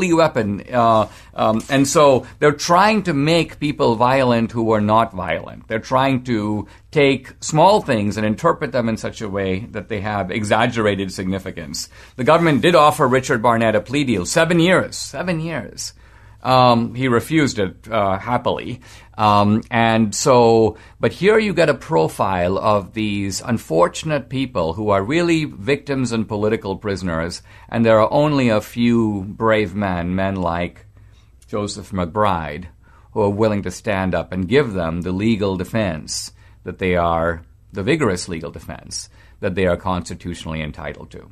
And so they're trying to make people violent who are not violent. They're trying to take small things and interpret them in such a way that they have exaggerated significance. The government did offer Richard Barnett a plea deal, 7 years. 7 years. He refused it happily. But here you get a profile of these unfortunate people who are really victims and political prisoners, and there are only a few brave men like Joseph McBride, who are willing to stand up and give them the legal defense that they are, the vigorous legal defense that they are constitutionally entitled to.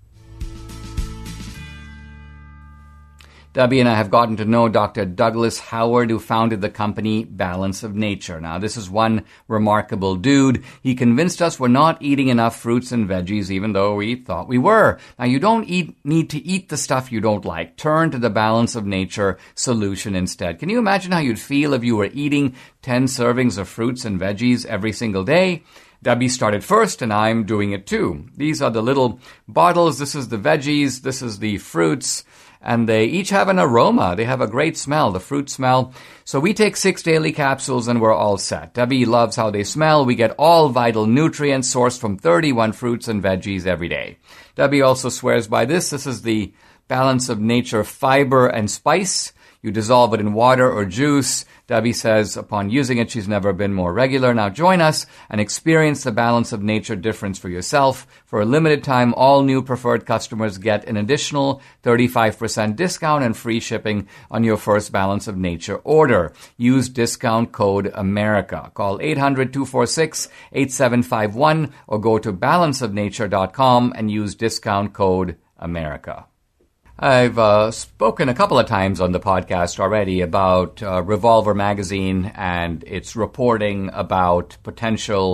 Debbie and I have gotten to know Dr. Douglas Howard, who founded the company Balance of Nature. Now, this is one remarkable dude. He convinced us we're not eating enough fruits and veggies, even though we thought we were. Now, you don't need to eat the stuff you don't like. Turn to the Balance of Nature solution instead. Can you imagine how you'd feel if you were eating 10 servings of fruits and veggies every single day? Debbie started first, and I'm doing it too. These are the little bottles. This is the veggies. This is the fruits. And they each have an aroma. They have a great smell, the fruit smell. So we take 6 daily capsules and we're all set. Debbie loves how they smell. We get all vital nutrients sourced from 31 fruits and veggies every day. Debbie also swears by this. This is the Balance of Nature fiber and spice. You dissolve it in water or juice. Debbie says upon using it, she's never been more regular. Now join us and experience the Balance of Nature difference for yourself. For a limited time, all new preferred customers get an additional 35% discount and free shipping on your first Balance of Nature order. Use discount code AMERICA. Call 800-246-8751 or go to balanceofnature.com and use discount code AMERICA. I've spoken a couple of times on the podcast already about Revolver magazine and its reporting about potential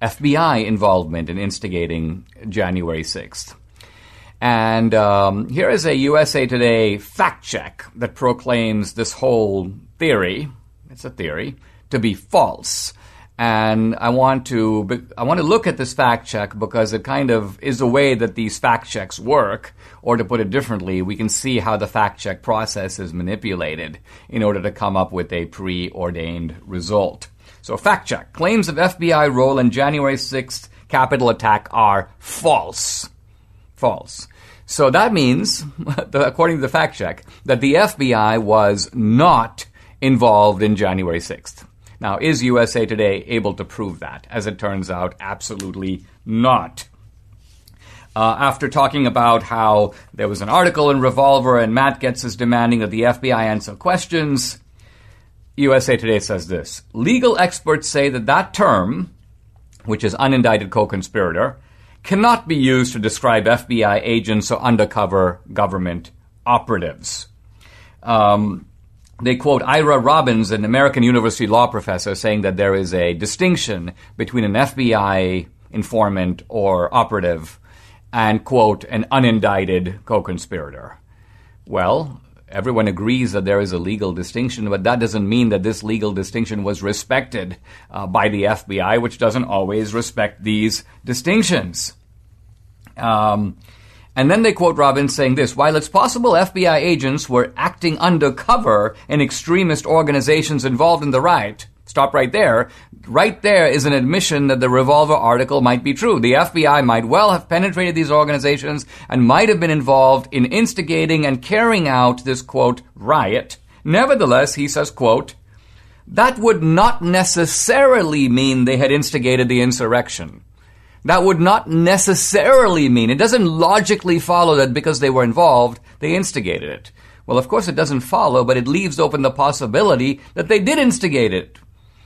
FBI involvement in instigating January 6th. And here is a USA Today fact check that proclaims this whole theory, it's a theory, to be false. And I want to look at this fact check because it kind of is a way that these fact checks work, or to put it differently, we can see how the fact check process is manipulated in order to come up with a preordained result. So fact check. Claims of FBI role in January 6th Capitol attack are false. False. So that means, according to the fact check, that the FBI was not involved in January 6th. Now, is USA Today able to prove that? As it turns out, absolutely not. After talking about how there was an article in Revolver and Matt Gaetz is demanding that the FBI answer questions, USA Today says this. Legal experts say that term, which is unindicted co-conspirator, cannot be used to describe FBI agents or undercover government operatives. They quote Ira Robbins, an American University law professor, saying that there is a distinction between an FBI informant or operative and, quote, an unindicted co-conspirator. Well, everyone agrees that there is a legal distinction, but that doesn't mean that this legal distinction was respected by the FBI, which doesn't always respect these distinctions. And then they quote Robbins saying this, while it's possible FBI agents were acting undercover in extremist organizations involved in the riot, stop right there. Right there is an admission that the Revolver article might be true. The FBI might well have penetrated these organizations and might have been involved in instigating and carrying out this, quote, riot. Nevertheless, he says, quote, that would not necessarily mean they had instigated the insurrection. That would not necessarily mean, it doesn't logically follow that because they were involved, they instigated it. Well, of course it doesn't follow, but it leaves open the possibility that they did instigate it.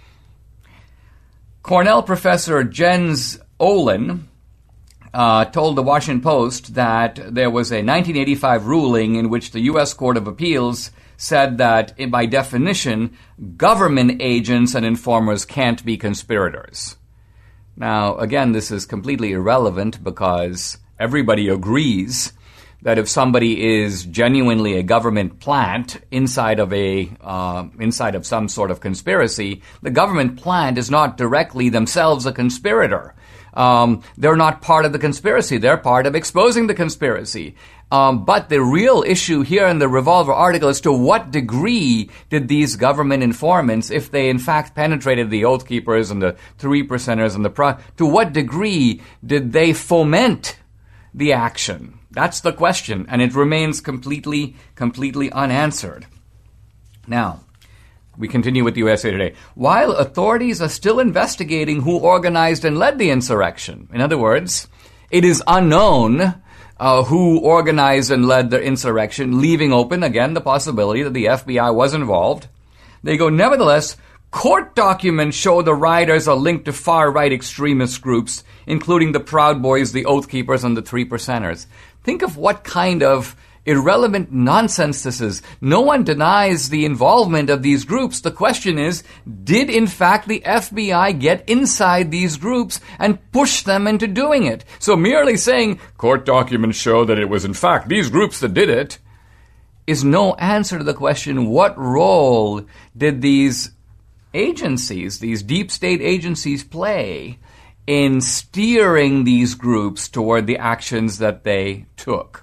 Cornell professor Jens Olin told the Washington Post that there was a 1985 ruling in which the U.S. Court of Appeals said that, by definition, government agents and informers can't be conspirators. Now, again, this is completely irrelevant because everybody agrees that if somebody is genuinely a government plant inside of some sort of conspiracy, the government plant is not directly themselves a conspirator. They're not part of the conspiracy. They're part of exposing the conspiracy. But the real issue here in the Revolver article is to what degree did these government informants, if they in fact penetrated the Oath Keepers and the 3%ers and to what degree did they foment the action? That's the question, and it remains completely unanswered. Now, we continue with the USA Today. While authorities are still investigating who organized and led the insurrection, in other words, it is unknown who organized and led the insurrection, leaving open, again, the possibility that the FBI was involved. They go, nevertheless, court documents show the rioters are linked to far-right extremist groups, including the Proud Boys, the Oath Keepers, and the 3%ers. Think of what kind of irrelevant nonsense this is. No one denies the involvement of these groups. The question is, did in fact the FBI get inside these groups and push them into doing it? So merely saying, court documents show that it was in fact these groups that did it, is no answer to the question, what role did these agencies, these deep state agencies, play in steering these groups toward the actions that they took?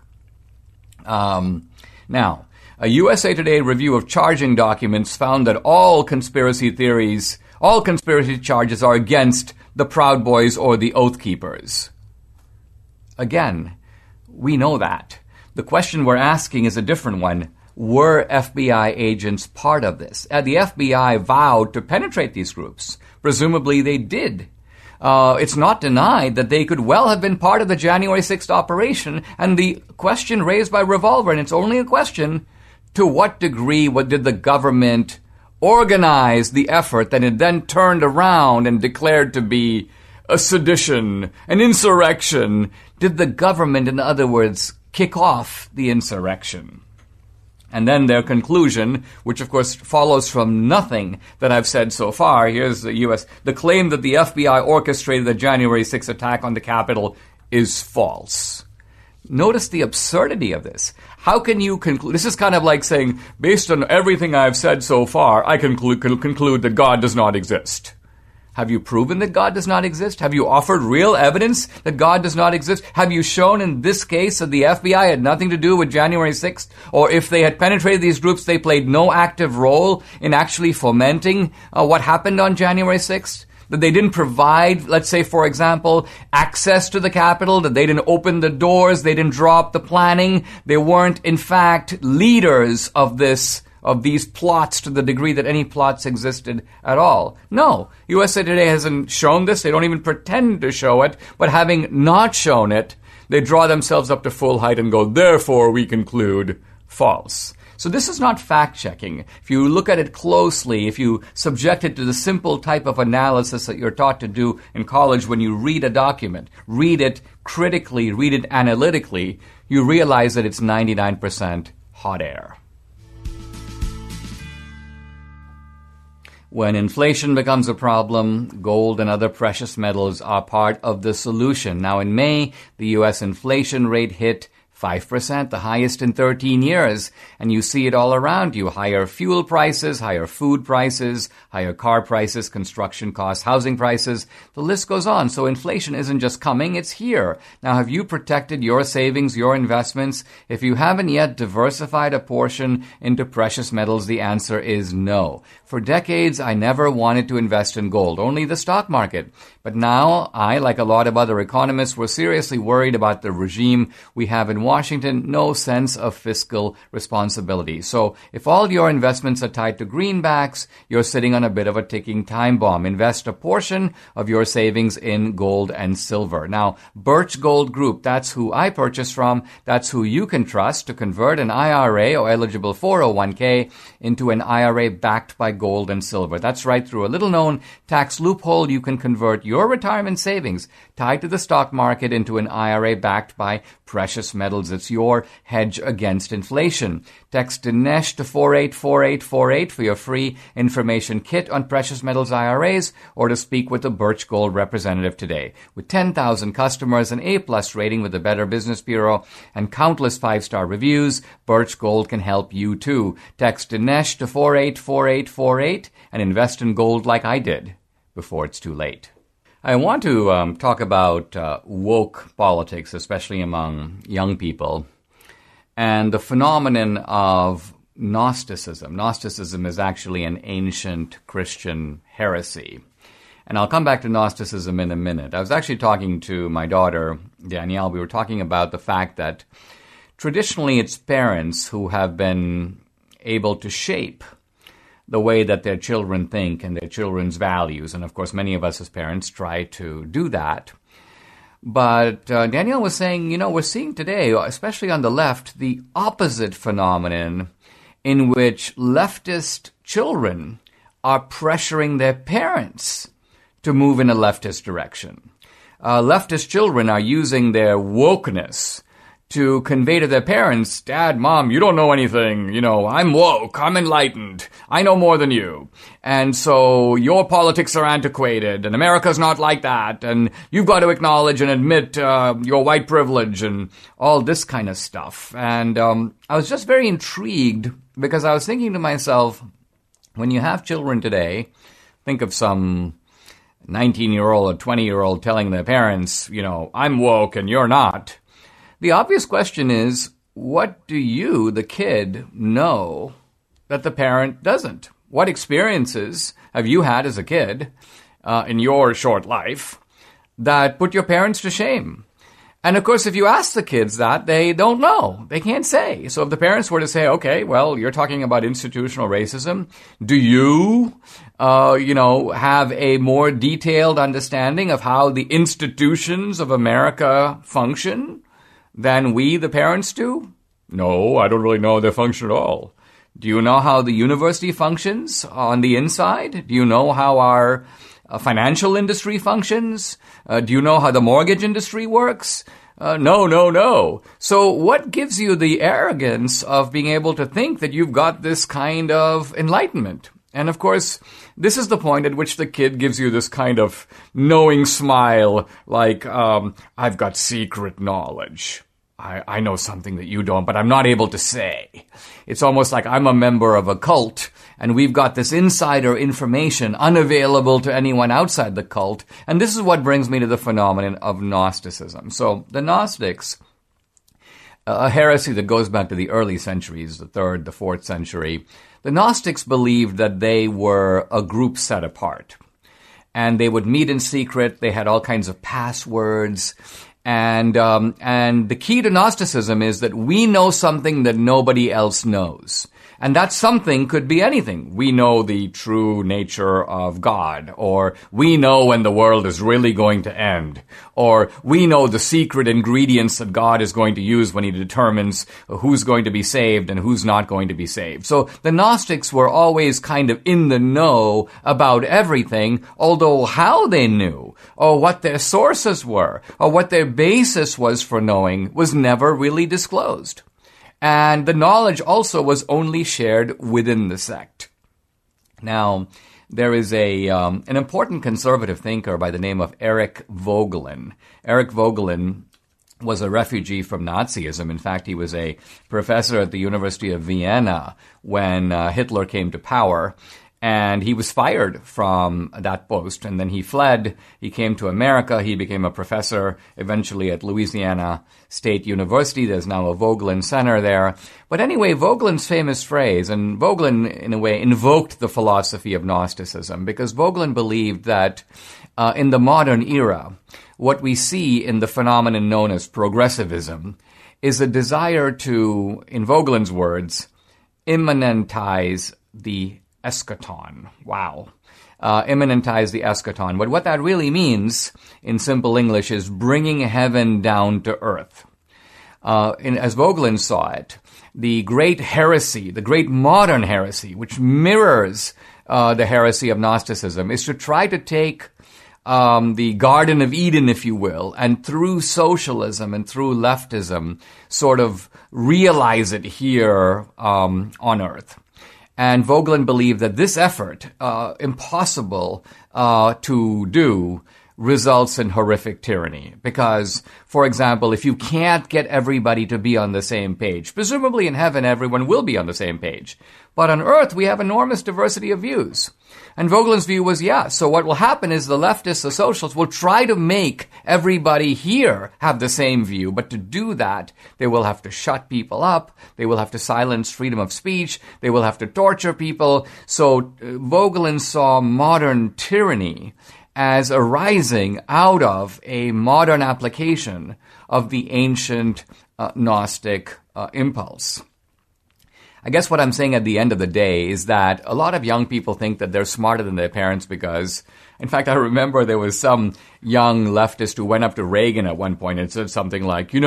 Now, a USA Today review of charging documents found that all conspiracy charges are against the Proud Boys or the Oath Keepers. Again, we know that. The question we're asking is a different one. Were FBI agents part of this? The FBI vowed to penetrate these groups. Presumably they did. It's not denied that they could well have been part of the January 6th operation, and the question raised by Revolver, and it's only a question, to what degree did the government organize the effort that it then turned around and declared to be a sedition, an insurrection? Did the government, in other words, kick off the insurrection? And then their conclusion, which of course follows from nothing that I've said so far, here's the U.S. The claim that the FBI orchestrated the January 6th attack on the Capitol is false. Notice the absurdity of this. How can you conclude? This is kind of like saying, based on everything I've said so far, I conclude that God does not exist. Have you proven that God does not exist? Have you offered real evidence that God does not exist? Have you shown in this case that the FBI had nothing to do with January 6th? Or if they had penetrated these groups, they played no active role in actually fomenting what happened on January 6th? That they didn't provide, let's say, for example, access to the Capitol, that they didn't open the doors, they didn't draw up the planning, they weren't, in fact, leaders of these plots to the degree that any plots existed at all. No, USA Today hasn't shown this. They don't even pretend to show it. But having not shown it, they draw themselves up to full height and go, therefore we conclude false. So this is not fact-checking. If you look at it closely, if you subject it to the simple type of analysis that you're taught to do in college when you read a document, read it critically, read it analytically, you realize that it's 99% hot air. When inflation becomes a problem, gold and other precious metals are part of the solution. Now, in May, the U.S. inflation rate hit 5%, the highest in 13 years. And you see it all around you. Higher fuel prices, higher food prices, higher car prices, construction costs, housing prices. The list goes on. So inflation isn't just coming, it's here. Now, have you protected your savings, your investments? If you haven't yet diversified a portion into precious metals, the answer is no. For decades, I never wanted to invest in gold, only the stock market. But now, I, like a lot of other economists, were seriously worried about the regime we have in Washington, no sense of fiscal responsibility. So, if all your investments are tied to greenbacks, you're sitting on a bit of a ticking time bomb. Invest a portion of your savings in gold and silver. Now, Birch Gold Group, that's who I purchase from. That's who you can trust to convert an IRA or eligible 401k into an IRA backed by gold and silver. That's right, through a little-known tax loophole, you can convert your retirement savings tied to the stock market into an IRA backed by precious metals. It's your hedge against inflation. Text Dinesh to 484848 for your free information kit on precious metals IRAs or to speak with a Birch Gold representative today. With 10,000 customers, an A-plus rating with the Better Business Bureau, and countless 5-star reviews, Birch Gold can help you too. Text Dinesh to 484848 and invest in gold like I did before it's too late. I want to talk about woke politics, especially among young people, and the phenomenon of Gnosticism. Gnosticism is actually an ancient Christian heresy. And I'll come back to Gnosticism in a minute. I was actually talking to my daughter, Danielle. We were talking about the fact that traditionally it's parents who have been able to shape the way that their children think and their children's values. And of course, many of us as parents try to do that. But Danielle was saying, we're seeing today, especially on the left, the opposite phenomenon in which leftist children are pressuring their parents to move in a leftist direction. Leftist children are using their wokeness to convey to their parents, Dad, Mom, you don't know anything. I'm woke. I'm enlightened. I know more than you. And so your politics are antiquated and America's not like that. And you've got to acknowledge and admit your white privilege and all this kind of stuff. And I was just very intrigued because I was thinking to myself, when you have children today, think of some 19-year-old or 20-year-old telling their parents, I'm woke and you're not. The obvious question is, what do you, the kid, know that the parent doesn't? What experiences have you had as a kid in your short life that put your parents to shame? And of course, if you ask the kids that, they don't know. They can't say. So if the parents were to say, okay, well, you're talking about institutional racism. Do you, have a more detailed understanding of how the institutions of America function than we, the parents, do? No, I don't really know their function at all. Do you know how the university functions on the inside? Do you know how our financial industry functions? Do you know how the mortgage industry works? No. So what gives you the arrogance of being able to think that you've got this kind of enlightenment? And of course, this is the point at which the kid gives you this kind of knowing smile, like, I've got secret knowledge. I know something that you don't, but I'm not able to say. It's almost like I'm a member of a cult, and we've got this insider information unavailable to anyone outside the cult. And this is what brings me to the phenomenon of Gnosticism. So the Gnostics, a heresy that goes back to the early centuries, the 3rd, the 4th century, the Gnostics believed that they were a group set apart. And they would meet in secret. They had all kinds of passwords. And the key to Gnosticism is that we know something that nobody else knows. And that something could be anything. We know the true nature of God, or we know when the world is really going to end, or we know the secret ingredients that God is going to use when he determines who's going to be saved and who's not going to be saved. So the Gnostics were always kind of in the know about everything, although how they knew, or what their sources were, or what their basis was for knowing was never really disclosed. And the knowledge also was only shared within the sect. Now, there is an important conservative thinker by the name of Eric Voegelin. Eric Voegelin was a refugee from Nazism. In fact, he was a professor at the University of Vienna when Hitler came to power. And he was fired from that post, and then he fled. He came to America. He became a professor eventually at Louisiana State University. There's now a Voegelin Center there. But anyway, Voegelin's famous phrase, and Voegelin, in a way, invoked the philosophy of Gnosticism, because Voegelin believed that in the modern era, what we see in the phenomenon known as progressivism is a desire to, in Voegelin's words, immanentize the eschaton. Wow. Immanentize the eschaton. But what that really means, in simple English, is bringing heaven down to earth. As Voegelin saw it, the great heresy, the great modern heresy, which mirrors the heresy of Gnosticism, is to try to take the Garden of Eden, if you will, and through socialism and through leftism, sort of realize it here on earth. And Voegelin believed that this effort, impossible to do, results in horrific tyranny. Because, for example, if you can't get everybody to be on the same page, presumably in heaven everyone will be on the same page. But on earth we have enormous diversity of views. And Voegelin's view was, so what will happen is the leftists, the socialists, will try to make everybody here have the same view. But to do that, they will have to shut people up. They will have to silence freedom of speech. They will have to torture people. So Voegelin saw modern tyranny as arising out of a modern application of the ancient Gnostic impulse. I guess what I'm saying at the end of the day is that a lot of young people think that they're smarter than their parents because, in fact, I remember there was some young leftist who went up to Reagan at one point and said something like, we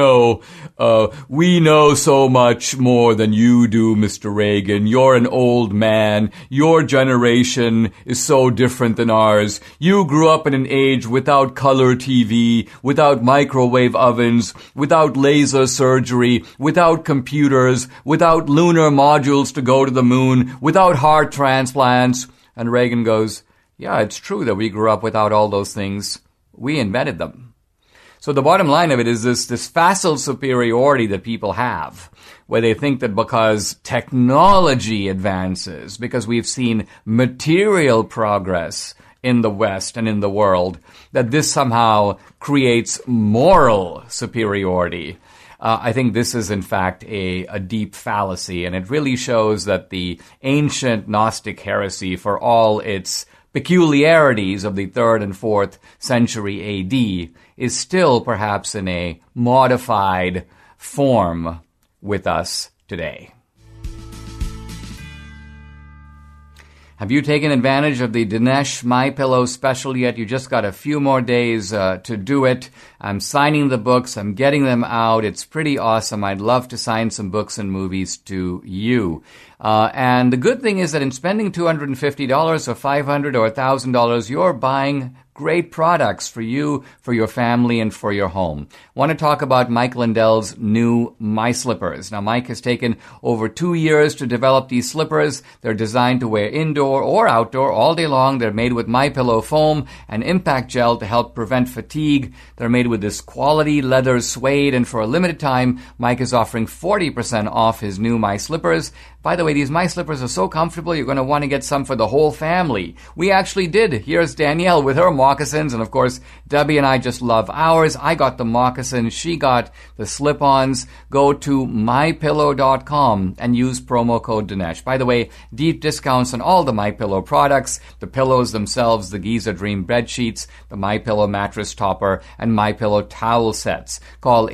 know so much more than you do, Mr. Reagan. You're an old man. Your generation is so different than ours. You grew up in an age without color TV, without microwave ovens, without laser surgery, without computers, without lunar modules to go to the moon, without heart transplants. And Reagan goes, yeah, it's true that we grew up without all those things. We invented them. So the bottom line of it is this facile superiority that people have, where they think that because technology advances, because we've seen material progress in the West and in the world, that this somehow creates moral superiority. I think this is, in fact, a deep fallacy, and it really shows that the ancient Gnostic heresy, for all its peculiarities of the 3rd and 4th century AD, is still perhaps in a modified form with us today. Have you taken advantage of the Dinesh MyPillow special yet? You just got a few more days to do it. I'm signing the books. I'm getting them out. It's pretty awesome. I'd love to sign some books and movies to you. And the good thing is that in spending $250 or $500 or $1,000, you're buying great products for you, for your family, and for your home. I want to talk about Mike Lindell's new My Slippers. Now, Mike has taken over 2 years to develop these slippers. They're designed to wear indoor or outdoor all day long. They're made with MyPillow foam and impact gel to help prevent fatigue. They're made with this quality leather suede, and for a limited time, Mike is offering 40% off his new My Slippers. By the way, these My Slippers are so comfortable, you're going to want to get some for the whole family. We actually did. Here's Danielle with her moccasins, and of course, Debbie and I just love ours. I got the moccasins. She got the slip-ons. Go to MyPillow.com and use promo code Dinesh. By the way, deep discounts on all the MyPillow products, the pillows themselves, the Giza Dream bed sheets, the MyPillow mattress topper, and MyPillow towel sets. Call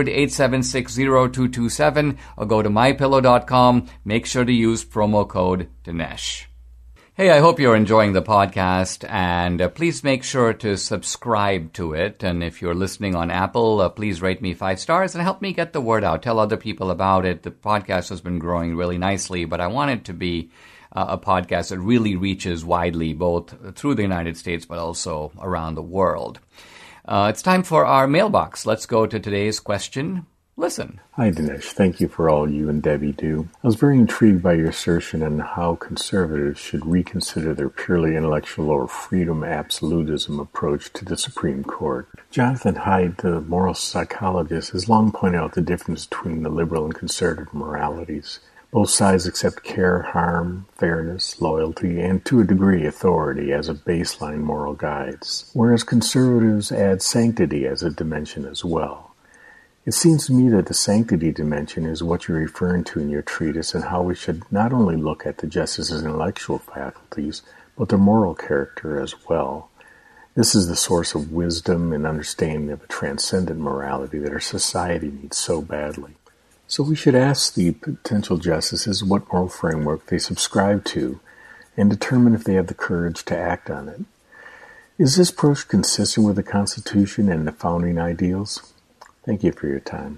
800-876-0227 or go to MyPillow.com. Make sure to use promo code Dinesh. Hey, I hope you're enjoying the podcast, and please make sure to subscribe to it. And if you're listening on Apple, please rate me 5 stars and help me get the word out. Tell other people about it. The podcast has been growing really nicely, but I want it to be a podcast that really reaches widely, both through the United States but also around the world. It's time for our mailbox. Let's go to today's question. Listen. Hi, Dinesh. Thank you for all you and Debbie do. I was very intrigued by your assertion on how conservatives should reconsider their purely intellectual or freedom absolutism approach to the Supreme Court. Jonathan Haidt, the moral psychologist, has long pointed out the difference between the liberal and conservative moralities. Both sides accept care, harm, fairness, loyalty, and to a degree authority as a baseline moral guides, whereas conservatives add sanctity as a dimension as well. It seems to me that the sanctity dimension is what you're referring to in your treatise, and how we should not only look at the justices' intellectual faculties, but their moral character as well. This is the source of wisdom and understanding of a transcendent morality that our society needs so badly. So we should ask the potential justices what moral framework they subscribe to, and determine if they have the courage to act on it. Is this approach consistent with the Constitution and the founding ideals? Thank you for your time.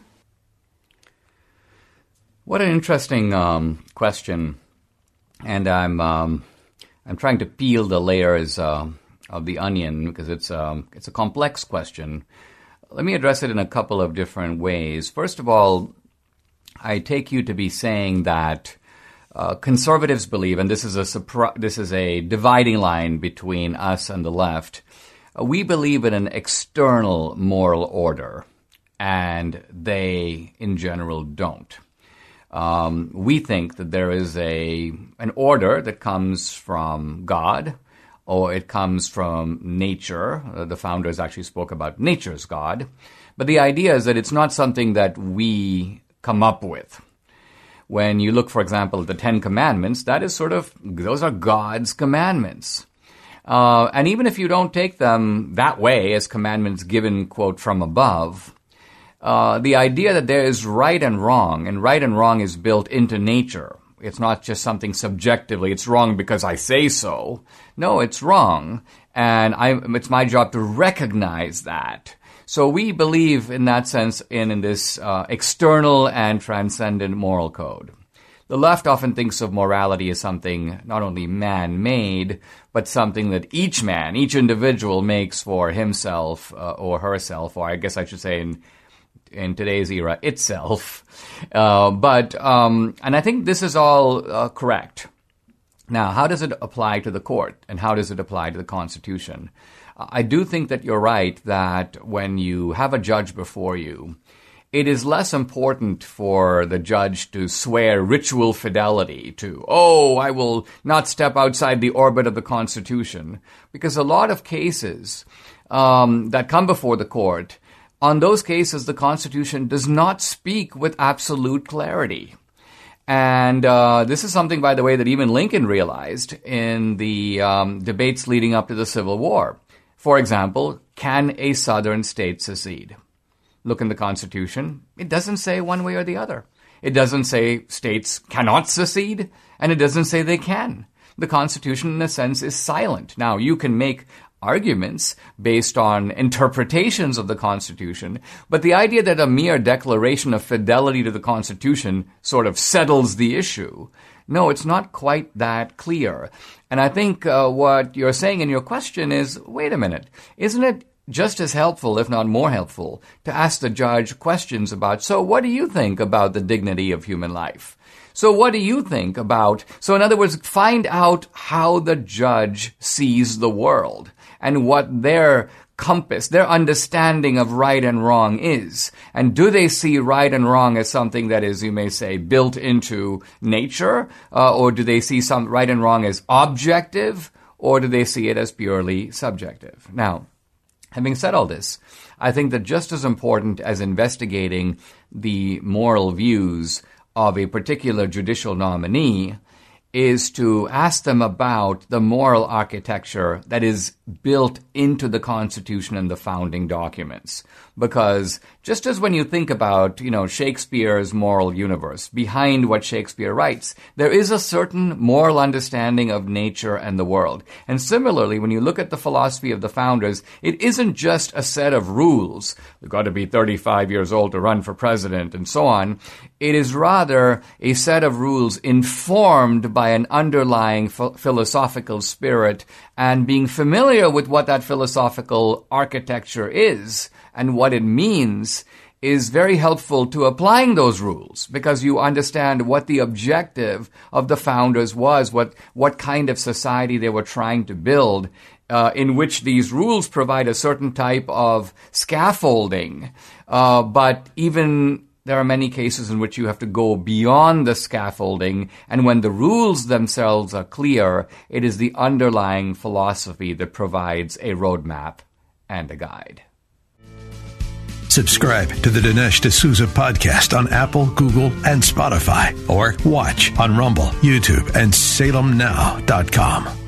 What an interesting question, and I'm trying to peel the layers of the onion because it's a complex question. Let me address it in a couple of different ways. First of all, I take you to be saying that conservatives believe, and this is a dividing line between us and the left. We believe in an external moral order, and they, in general, don't. We think that there is an order that comes from God, or it comes from nature. The founders actually spoke about nature's God. But the idea is that it's not something that we come up with. When you look, for example, at the 10 Commandments, those are God's commandments. And even if you don't take them that way as commandments given, quote, from above, the idea that there is right and wrong is built into nature. It's not just something subjectively, it's wrong because I say so. No, it's wrong, and it's my job to recognize that. So we believe, in that sense, in this external and transcendent moral code. The left often thinks of morality as something not only man-made, but something that each individual makes for himself or herself, or I guess I should say in today's era, itself. And I think this is all correct. Now, how does it apply to the court, and how does it apply to the Constitution? I do think that you're right that when you have a judge before you, it is less important for the judge to swear ritual fidelity to, I will not step outside the orbit of the Constitution, because a lot of cases that come before the court, on those cases, the Constitution does not speak with absolute clarity. And this is something, by the way, that even Lincoln realized in the debates leading up to the Civil War. For example, can a Southern state secede? Look in the Constitution. It doesn't say one way or the other. It doesn't say states cannot secede, and it doesn't say they can. The Constitution, in a sense, is silent. Now, you can make arguments based on interpretations of the Constitution, but the idea that a mere declaration of fidelity to the Constitution sort of settles the issue, no, it's not quite that clear. And I think what you're saying in your question is, wait a minute, isn't it just as helpful, if not more helpful, to ask the judge questions about, so what do you think about the dignity of human life? So what do you think about, so in other words, find out how the judge sees the world and what their compass, their understanding of right and wrong is. And do they see right and wrong as something that is, you may say, built into nature? Or do they see some right and wrong as objective? Or do they see it as purely subjective? Now, having said all this, I think that just as important as investigating the moral views of a particular judicial nominee is to ask them about the moral architecture that is built into the Constitution and the founding documents. Because just as when you think about, Shakespeare's moral universe, behind what Shakespeare writes, there is a certain moral understanding of nature and the world. And similarly, when you look at the philosophy of the founders, it isn't just a set of rules. You've got to be 35 years old to run for president and so on. It is rather a set of rules informed by an underlying philosophical spirit and being familiar with what that philosophical architecture is and what it means is very helpful to applying those rules, because you understand what the objective of the founders was, what kind of society they were trying to build, in which these rules provide a certain type of scaffolding. But even there are many cases in which you have to go beyond the scaffolding, and when the rules themselves are clear, it is the underlying philosophy that provides a roadmap and a guide. Subscribe to the Dinesh D'Souza podcast on Apple, Google, and Spotify, or watch on Rumble, YouTube, and SalemNow.com.